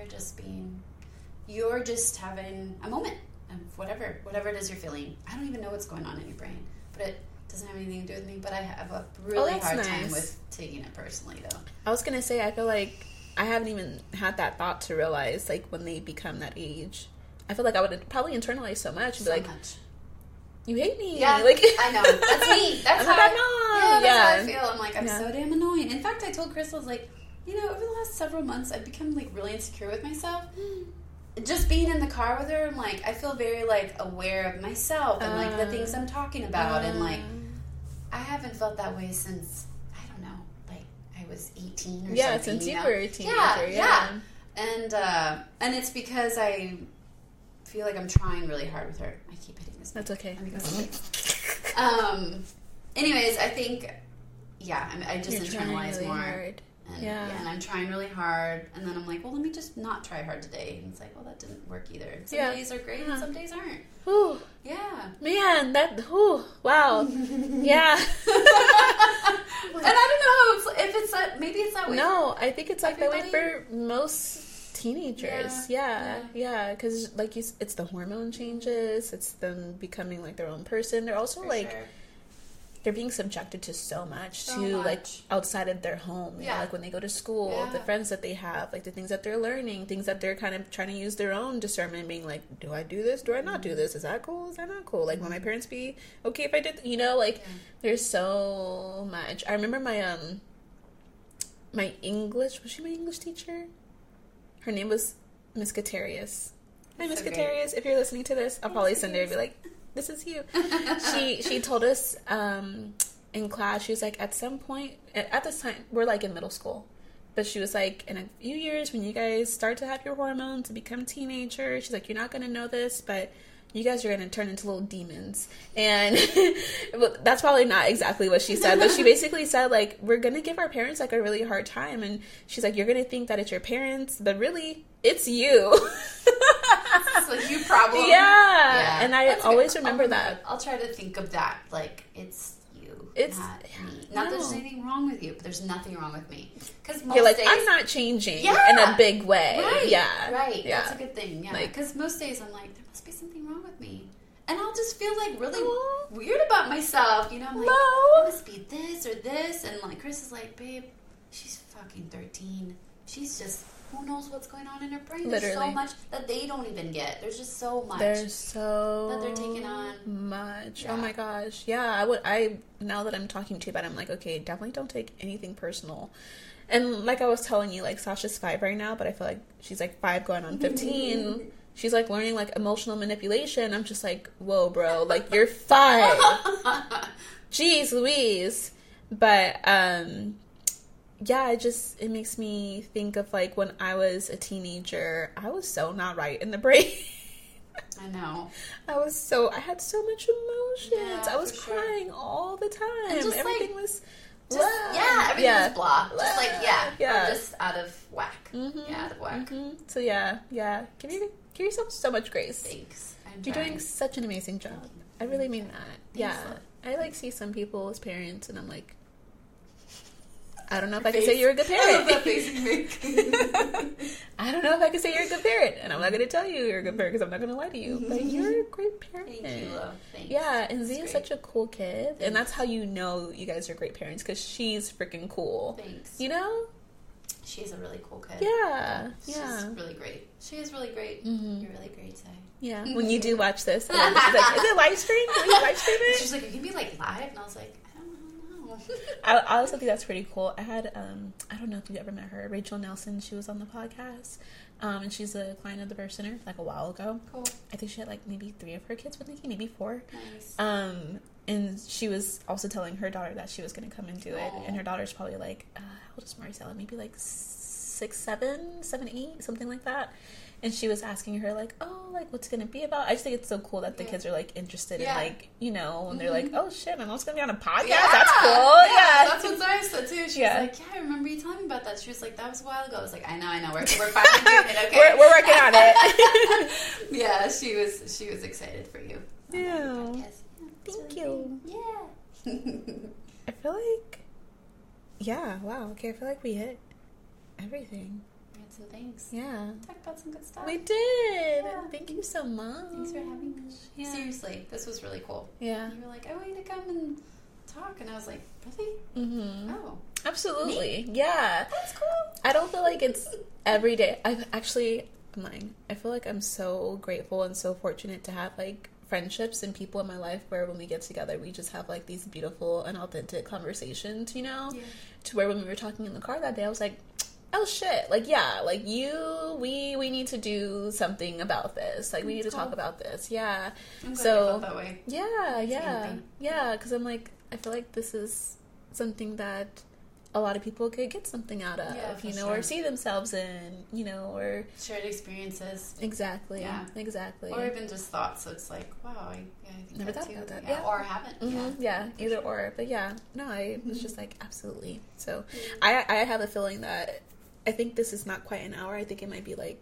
just having a moment of whatever it is you're feeling. I don't even know what's going on in your brain, but it doesn't have anything to do with me. But I have a really that's hard nice. time with taking it personally, though. I was gonna say, I feel like I haven't even had that thought to realize, like, when they become that age. I feel like I would probably internalize so much and be So like, much. you hate me. Yeah, Like, I know. That's me. That's I'm how like, I, "I'm not." that's how I Yeah. feel. I'm like, I'm Yeah. so damn annoying. In fact, I told Crystal, I was like, over the last several months, I've become like really insecure with myself. Just being in the car with her, I'm like, I feel very like aware of myself and like the things I'm talking about, and like I haven't felt that way since I don't know, like I was 18 or yeah, something. since you know? were a teenager. Yeah. And it's because I feel like I'm trying really hard with her. I keep hitting this. That's okay. Let me go sleep. Anyways, I think, I just You're trying internalize really more. hard. And, Yeah. and I'm trying really hard. And then I'm like, well, let me just not try hard today. And it's like, well, that didn't work either. Some Yeah. days are great and some days aren't. Whew. Yeah. Man, wow. Yeah. And I don't know if it's that, maybe it's that way. No, I think it's like that way Everybody? for most teenagers. Yeah. Because it's the hormone changes. It's them becoming like their own person. They're also For like sure. they're being subjected to so much So to like much. outside of their home. You know, Yeah. like when they go to school, Yeah. the friends that they have, like the things that they're learning, things that they're kind of trying to use their own discernment, being like, do I do this? Do I not do this? Is that cool? Is that not cool? Like, will my parents be okay if I did? There's so much. I remember my English, was she my English teacher? Her name was Miss Catarius. Hi, Miss Katerius. If you're listening to this, I'll probably send her and be like, this is you. She told us in class, she was like, at some point, at this time, we're like in middle school. But she was like, in a few years, when you guys start to have your hormones and become teenagers, she's like, you're not going to know this, but you guys are going to turn into little demons. And that's probably not exactly what she said, but she basically said, like, we're going to give our parents, like, a really hard time. And she's like, you're going to think that it's your parents, but really, it's you. It's like you problem. Yeah. And I always remember that. I'll try to think of that. Like, it's you, it's not me. Not that there's anything wrong with you, but there's nothing wrong with me. Because you're like, days, I'm not changing in a big way. Right. Yeah. Right. Yeah. That's a good thing. Yeah. Like, because most days I'm like, there must be something wrong with me. And I'll just feel like really weird about myself. You know, I'm like, I must be this or this. And like, Chris is like, babe, she's fucking 13. She's just, who knows what's going on in her brain. Literally. There's so much that they don't even get. There's just so much. There's so that they're taking on. Much. Yeah. Oh my gosh. Yeah, now that I'm talking to you about it, I'm like, okay, definitely don't take anything personal. And like I was telling you, like, Sasha's 5 right now, but I feel like she's like 5 going on 15. She's like learning like emotional manipulation. I'm just like, whoa, bro, like you're 5. Jeez Louise. But yeah, it makes me think of like when I was a teenager, I was so not right in the brain. I know. I had so much emotions. Yeah, I was crying all the time. And just everything like, was just, yeah, everything was blah. Blah. Just like, yeah. Or just out of whack. Mm-hmm. Yeah, out of whack. Mm-hmm. So yeah. Give yourself so much grace. Thanks. You're doing such an amazing job. I really mean that. Thanks. Yeah. I like see some people as parents and I'm like, I don't know if I can say you're a good parent. I love that face you make. I don't know if I can say you're a good parent. And I'm not going to tell you you're a good parent because I'm not going to lie to you. But you're a great parent. Thank you, love. Thanks. Yeah, and Z is such a cool kid. And that's how you know you guys are great parents because she's freaking cool. Thanks. You know? She's a really cool kid. Yeah. She's really great. She is really great. Mm-hmm. You're really great, Say. Yeah. When you do watch this, she's like, is it live stream? Can we live stream it? She's like, it can be like live. And I was like, I don't know. I also think that's pretty cool. I had, I don't know if you've ever met her, Rachel Nelson. She was on the podcast. And she's a client of the Birth Center like a while ago. Cool. I think she had like maybe 3 of her kids with Nikki, maybe 4. Nice. And she was also telling her daughter that she was going to come and do it. And her daughter's probably like, how old is Maricela? Maybe like 6, 7, 8, something like that. And she was asking her like, oh, like what's it going to be about? I just think it's so cool that the kids are like interested in like, you know, and they're like, oh shit, my mom's going to be on a podcast. Yeah. That's cool. Yeah. That's what Zaya said too. She was like, yeah, I remember you telling me about that. She was like, that was a while ago. I was like, I know. We're finally doing it. Okay. We're working on it. Yeah, she was excited for you. Yeah. Thank you. Yeah. I feel like, yeah, wow. Okay, I feel like we hit everything. We had some things. Yeah. Talked about some good stuff. We did. Yeah. Thank you so much. Thanks for having me. Yeah. Seriously, this was really cool. Yeah. You were like, I want you to come and talk. And I was like, really? Mm-hmm. Oh. Absolutely. Me? Yeah. That's cool. I don't feel like it's every day. I'm lying. I feel like I'm so grateful and so fortunate to have like friendships and people in my life where when we get together we just have like these beautiful and authentic conversations, you know? Yeah. To where when we were talking in the car that day, I was like, oh shit, like yeah, like we need to do something about this. Like we need to talk about this. Yeah. I'm glad you felt that way. Yeah, because I'm like, I feel like this is something that a lot of people could get something out of, you know, or see themselves in, you know, or shared experiences. Exactly. Yeah. Exactly. Or even just thoughts. So it's like, wow, I think never that thought too. about that. Yeah. Or haven't. Mm-hmm. Yeah. Either or. But yeah, no, I was just like, absolutely. So I have a feeling that I think this is not quite an hour. I think it might be like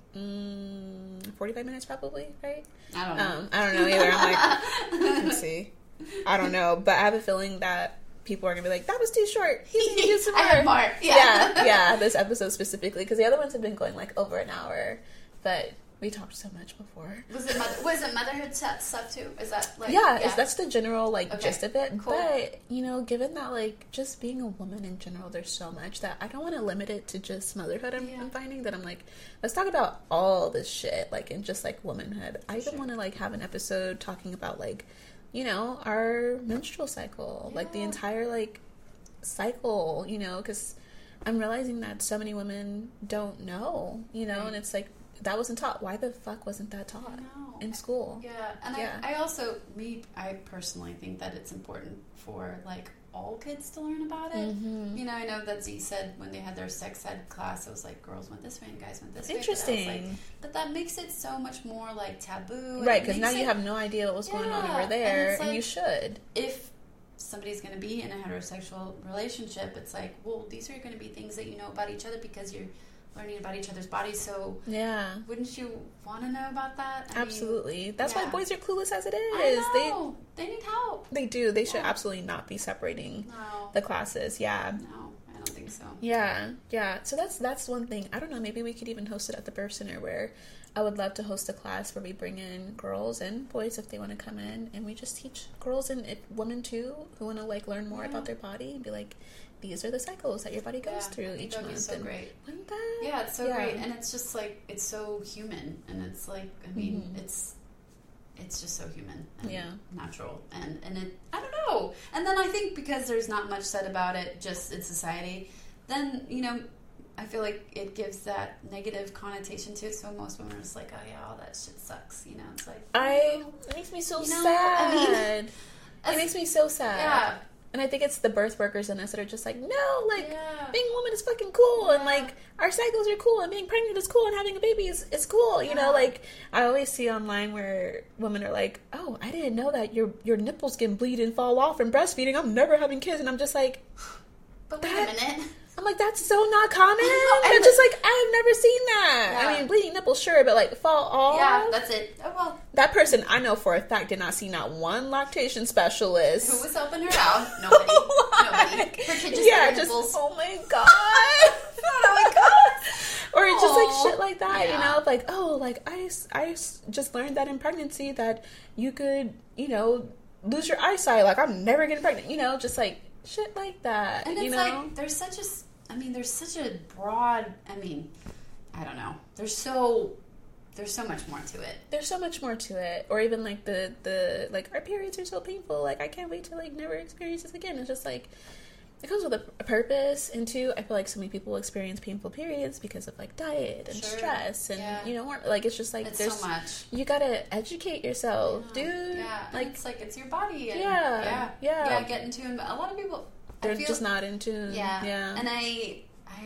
45 minutes probably, right? I don't know. I don't know either. I'm like, let's see. I don't know. But I have a feeling that people are going to be like, that was too short. You need to do some more. I have more. Yeah, this episode specifically. Because the other ones have been going like over an hour. But we talked so much before. Was it motherhood stuff too? Is that like... Yeah. That's the general like gist of it. Cool. But, you know, given that like just being a woman in general, there's so much that I don't want to limit it to just motherhood. I'm finding that I'm like, let's talk about all this shit, like in just like womanhood. I even want to like have an episode talking about like, you know, our menstrual cycle, like the entire like cycle, you know, because I'm realizing that so many women don't know, you know, and it's like that wasn't taught. Why the fuck wasn't that taught in school? Yeah, and I also, I personally think that it's important for, like, all kids to learn about it. Mm-hmm. You know, I know that Z said when they had their sex ed class, it was like girls went this way and guys went this way. Interesting. But that makes it so much more, like, taboo. Right, because now you have no idea what was going on over there, and you should. If somebody's going to be in a heterosexual relationship, it's like, well, these are going to be things that you know about each other because you're learning about each other's bodies, so wouldn't you want to know about that? Absolutely. That's why boys are clueless as it is. I know. They need help. They do. They should absolutely not be separating the classes. Yeah. No, I don't think so. Yeah. So that's one thing. I don't know, maybe we could even host it at the Birth Center, where I would love to host a class where we bring in girls and boys if they want to come in, and we just teach girls and women too who want to, like, learn more about their body and be like, these are the cycles that your body goes through each month. That'd be so great. Wouldn't that? Yeah, it's so great, and it's just like, it's so human, and it's like, I mean, it's just so human and natural, and it, I don't know. And then I think because there's not much said about it just in society, then, you know, I feel like it gives that negative connotation to it, so most women are just like, oh yeah, all that shit sucks, you know. It's like, it makes me so sad. I mean, it makes me so sad. Yeah. And I think it's the birth workers in us that are just like, no, like, being a woman is fucking cool, and, like, our cycles are cool, and being pregnant is cool, and having a baby is cool, you know? Like, I always see online where women are like, oh, I didn't know that your nipples can bleed and fall off from breastfeeding. I'm never having kids. And I'm just like, but wait a minute. I'm like, that's so not common. I'm just like, I've never seen that. I mean, bleeding nipples, sure, but, like, fall off. Yeah, that's it. Oh, well. That person, I know for a fact, did not see not one lactation specialist. Who was helping her out? Nobody. Nobody. Her kid just nipples. Oh my god. Oh my god. Or it's just like shit like that, you know? Like, oh, like, I just learned that in pregnancy that you could, you know, lose your eyesight. Like, I'm never getting pregnant, you know? Just, like, shit like that, and it's, you know? like, there's such a broad, I mean, I don't know. There's so much more to it. There's so much more to it. Or even, like, the like, our periods are so painful. Like, I can't wait to, like, never experience this again. It's just, like, it comes with a purpose. And, two, I feel like so many people experience painful periods because of, like, diet and stress. And, you know, like, it's just, like, it's there's so much. You gotta educate yourself, dude. Yeah. Like, it's, like, it's your body. And, yeah. Get in tune. A lot of people... They're just not in tune. Yeah. And I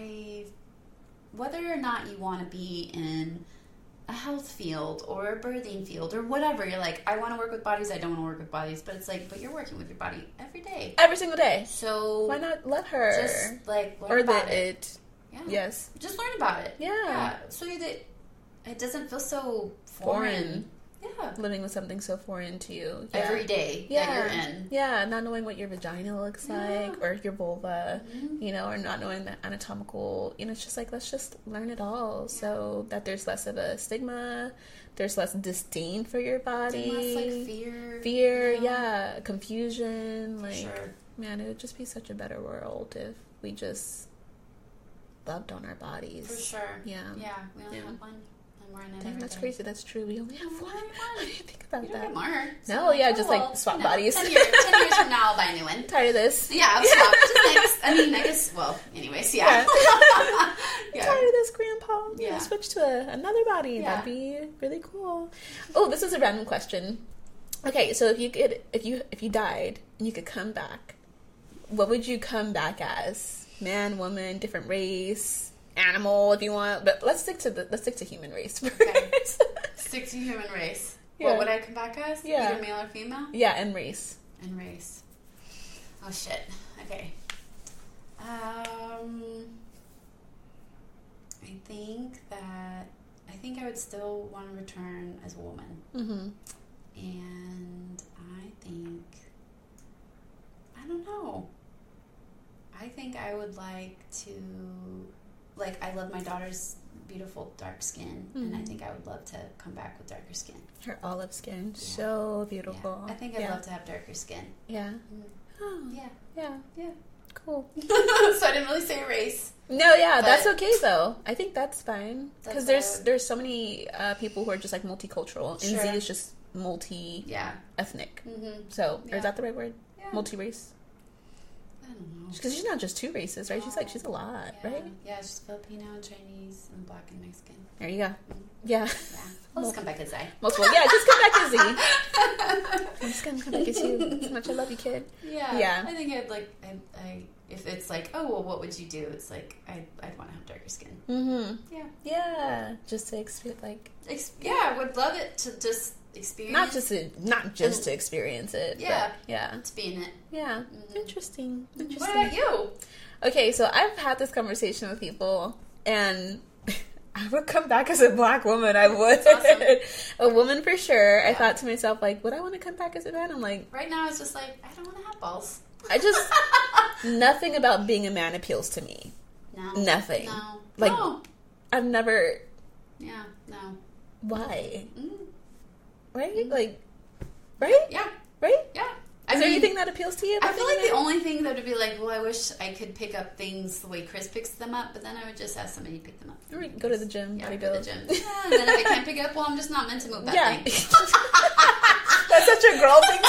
whether or not you want to be in a health field or a birthing field or whatever, you're like, I want to work with bodies, I don't want to work with bodies, but it's like, but you're working with your body every day. Every single day. So why not let her? Just, like, learn about it. Yeah. Yes. Just learn about it. Yeah. So that it doesn't feel so foreign. Yeah. Living with something so foreign to you. Every day that you're in. Yeah, not knowing what your vagina looks like or your vulva, you know, or not knowing the anatomical, you know, it's just like, let's just learn it all so that there's less of a stigma, there's less disdain for your body. Less, like, fear. Fear, confusion. Like, man, it would just be such a better world if we just loved on our bodies. For sure. Yeah. Yeah, we only have one. Damn, that's crazy. That's true. We only have one. I didn't think about you that. Don't get more. No, just like swap bodies. 10 years from now, I'll buy a new one. Tired of this. Yeah, I'll swap. Just next. I mean, I guess. Well, anyways, yeah. Tired of this, Grandpa. Yeah. Switch to another body. Yeah. That'd be really cool. Oh, this is a random question. Okay, so if you died and you could come back, what would you come back as? Man, woman, different race, animal, if you want, but let's stick to human race first. Okay. Stick to human race. What would I come back as? Either male or female? Yeah, and race. Oh shit. Okay. I think I would still want to return as a woman. Mm-hmm. And I don't know. I think I would like to, like, I love my daughter's beautiful dark skin, and I think I would love to come back with darker skin. Her olive skin, so beautiful. Yeah. I think I'd love to have darker skin. Yeah. Oh. Yeah. Cool. So I didn't really say race. No, that's okay though. I think that's fine because there's so many people who are just like multicultural, and Z is just multi-ethnic. Mm-hmm. So, or is that the right word? Yeah. Multi-race. I don't know. Because she's not just two races, right? She's a lot, right? Yeah, she's Filipino, Chinese, and Black and Mexican. There you go. Yeah. I'll just come back as I. Multiple. Yeah, just come back as Z. I'm just gonna come back as you. As much I love you, kid. Yeah. I think I'd like, if it's like, oh, well, what would you do? It's like, I'd want to have darker skin. Mm-hmm. Yeah. Yeah. Just to experience, like... I would love it to just experience. Not just to experience it. Yeah. But, yeah. To be in it. Yeah. Mm-hmm. Interesting. What about you? Okay, so I've had this conversation with people, and... I would come back as a black woman. I would. Awesome. A woman for sure. Yeah. I thought to myself, like, would I want to come back as a man? I'm like... Right now, it's just like, I don't want to have balls. Nothing about being a man appeals to me. No. Nothing. No. Like, I've never... Yeah, no. Why? Right? Mm. Like, right? Yeah. Right? Yeah. Is there anything that appeals to you? I feel like the only thing that would be like, well, I wish I could pick up things the way Chris picks them up, but then I would just ask somebody to pick them up. Or go to the gym, bodybuild. Go to the gym. Yeah, and then if I can't pick it up, well, I'm just not meant to move that thing. That's such a girl thing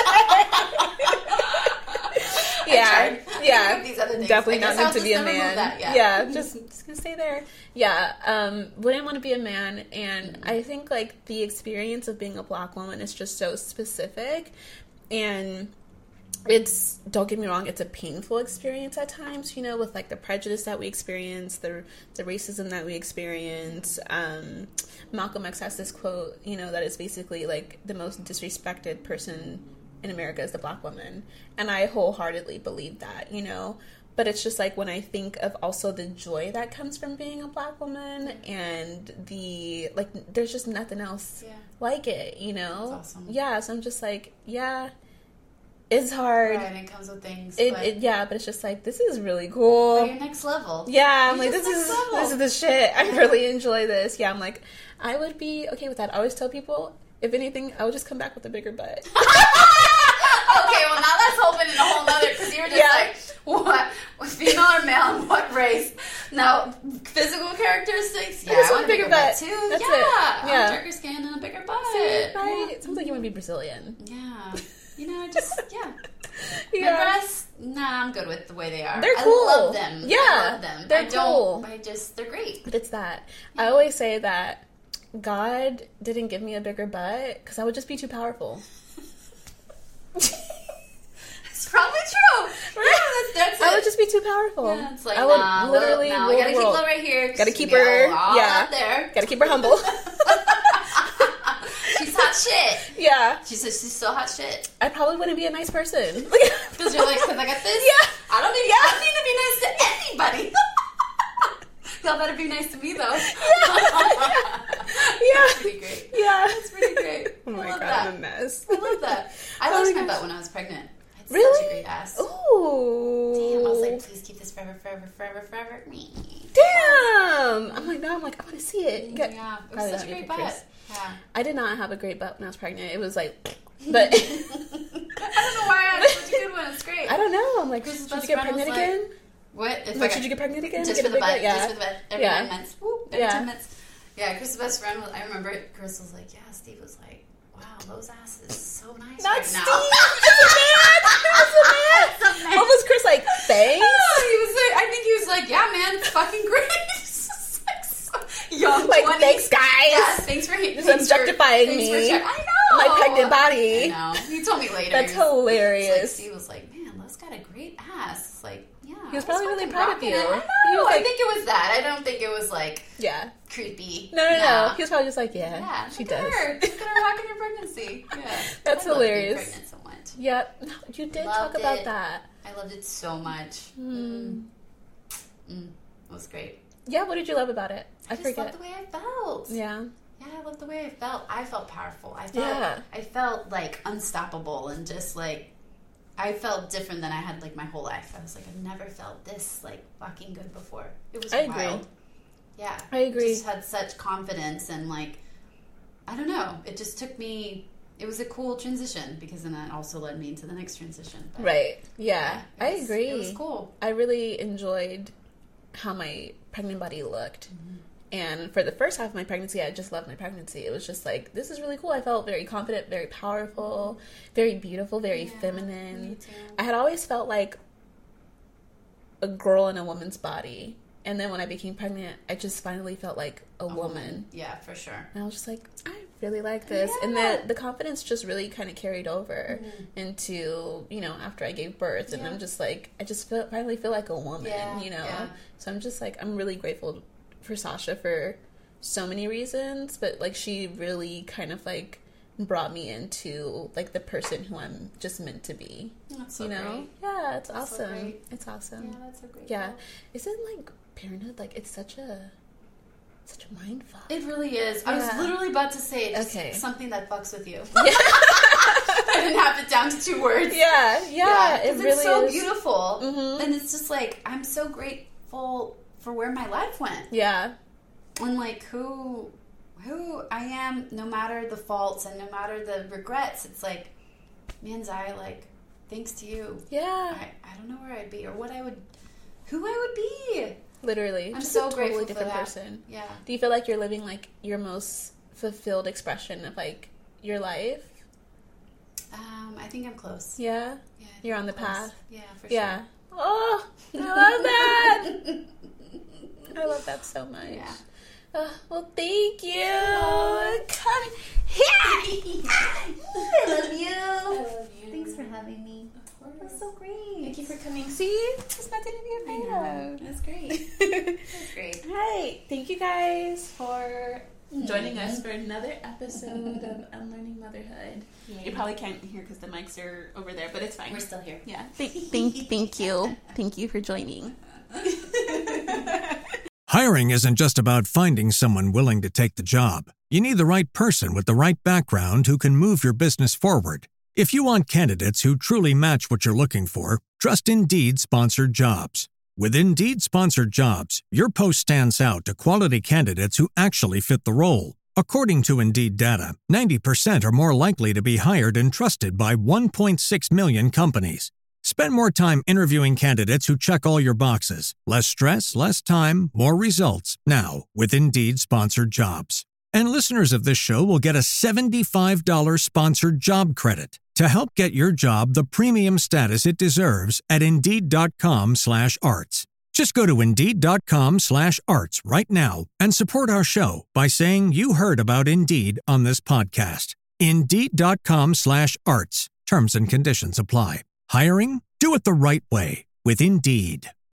to say. Yeah. These other things. Definitely not meant to be a man. Yeah, just gonna stay there. Yeah, wouldn't want to be a man, and I think like the experience of being a black woman is just so specific. And it's, don't get me wrong, it's a painful experience at times, you know, with like the prejudice that we experience, the racism that we experience. Malcolm X has this quote, you know, that is basically like the most disrespected person in America is the black woman. And I wholeheartedly believe that, you know. But it's just like when I think of also the joy that comes from being a black woman and the, like, there's just nothing else like it, you know? That's awesome. Yeah, so I'm just like, it's hard. Right, and it comes with things. But it's just like, this is really cool. But your next level. Yeah, I'm like, this is the shit. I really enjoy this. Yeah, I'm like, I would be okay with that. I always tell people, if anything, I would just come back with a bigger butt. Okay, well, now that's opening a whole nother, because you were just like, what? Female or male and what race? Now, physical characteristics? Yeah, I want a bigger butt too. That's it. I want darker skin and a bigger butt. See, right? It sounds like you want to be Brazilian. Yeah. You know, My breasts, I'm good with the way they are. They're cool. I love them. Yeah. I love them. They're cool. They're great. But it's that. I always say that God didn't give me a bigger butt because I would just be too powerful. It's probably true. Right? Yeah, that's it. I would just be too powerful. Yeah, it's like, I would literally we gotta keep low right here. Gotta keep her, up there. Gotta keep her humble. She's hot shit. Yeah. She says she's so hot shit. I probably wouldn't be a nice person. Because you're like, because I got this? Yeah. I don't need to be nice to anybody. Y'all better be nice to me, though. Yeah. That's pretty great. Yeah. That's pretty great. Oh my God, that. I'm a mess. I love that. I loved my butt when I was pregnant. I had really? such a great ass. Ooh. Damn, I was like, please keep this forever. Damn. I'm like, I want to see it. Yeah. It was such a great butt. Yeah. I did not have a great butt when I was pregnant. It was like, but I don't know why I had such a good one. It's great. I don't know. I'm like, should you get pregnant again? What? Should you get pregnant again? Just for the butt. Yeah. Just for the butt. Every 9 months. Woo, every 10 months. Yeah, Chris's best friend was, I remember Chris was like, yeah, Steve was like, wow, Lowe's ass is so nice Not right Steve. now. It's a man. What was Chris like? Thanks. I think he was like, yeah, man, it's fucking great. Young, like 20s. Thanks, guys. Yeah, thanks for objectifying me. I know. My pregnant body. I know. He told me later. That's hilarious. He was like, man, Lowe's got a great ass. It's like, yeah. He was probably really proud of you. I know. I think it was that. I don't think it was like creepy. No. He was probably just like, yeah she does. Look at her rocking her pregnancy. Yeah. That's hilarious. I loved being pregnant so much. Yep. You did talk about that. I loved it so much. It was great. Yeah, what did you love about it? I forget. Loved the way I felt. Yeah. Yeah, I loved the way I felt. I felt powerful. I felt like unstoppable and just like I felt different than I had like my whole life. I was like, I've never felt this like fucking good before. It was wild. Agree. Yeah. I agree. Just had such confidence and like I don't know. It just took me it was a cool transition because then that also led me into the next transition. But, right. Yeah. I agree. It was cool. I really enjoyed how my pregnant body looked. And for the first half of my pregnancy, I just loved my pregnancy. It was just like, this is really cool. I felt very confident, very powerful, very beautiful, very feminine. I had always felt like a girl in a woman's body. And then when I became pregnant, I just finally felt like a woman. Yeah, for sure. And I was just like, I really like this. Yeah. And the confidence just really kind of carried over into, you know, after I gave birth. And I'm just like, I just finally feel like a woman, you know? Yeah. So I'm just like, I'm really grateful for Sasha for so many reasons. But, like, she really kind of, like, brought me into, like, the person who I'm just meant to be. That's so you know? Great. Yeah, it's that's awesome. So it's awesome. Yeah, that's so great. Yeah. Isn't, like, parenthood, like, it's such a mind fuck. It really is. I was literally about to say it, just something that fucks with you. Yeah. I didn't have it down to 2 words. Yeah, it really it's so is. beautiful. And it's just like, I'm so grateful for where my life went. Yeah. And like who I am, no matter the faults and no matter the regrets, it's like, man, Zai, like, thanks to you. Yeah. I don't know where I'd be or who I would be. Literally. I'm just so a totally grateful different for that. person. Yeah. Do you feel like you're living, like, your most fulfilled expression of, like, your life? I think I'm close. Yeah? Yeah. You're on the path? Yeah, for yeah. sure. Oh, I love that. I love that so much. Yeah. Well, thank you. Come here. I love you. I love you. Thanks for having me. That's so great. Thank you for coming. See? It's not going to be a know. That's great. That's great. Hi. Thank you guys for joining us for another episode of Unlearning Motherhood. Yeah. You probably can't hear because the mics are over there, but it's fine. We're still here. Yeah. Thank you. Thank you for joining. Hiring isn't just about finding someone willing to take the job. You need the right person with the right background who can move your business forward. If you want candidates who truly match what you're looking for, trust Indeed Sponsored Jobs. With Indeed Sponsored Jobs, your post stands out to quality candidates who actually fit the role. According to Indeed data, 90% are more likely to be hired and trusted by 1.6 million companies. Spend more time interviewing candidates who check all your boxes. Less stress, less time, more results. Now, with Indeed Sponsored Jobs. And listeners of this show will get a $75 sponsored job credit to help get your job the premium status it deserves at Indeed.com/arts. Just go to Indeed.com/arts right now and support our show by saying you heard about Indeed on this podcast. Indeed.com/arts. Terms and conditions apply. Hiring? Do it the right way with Indeed.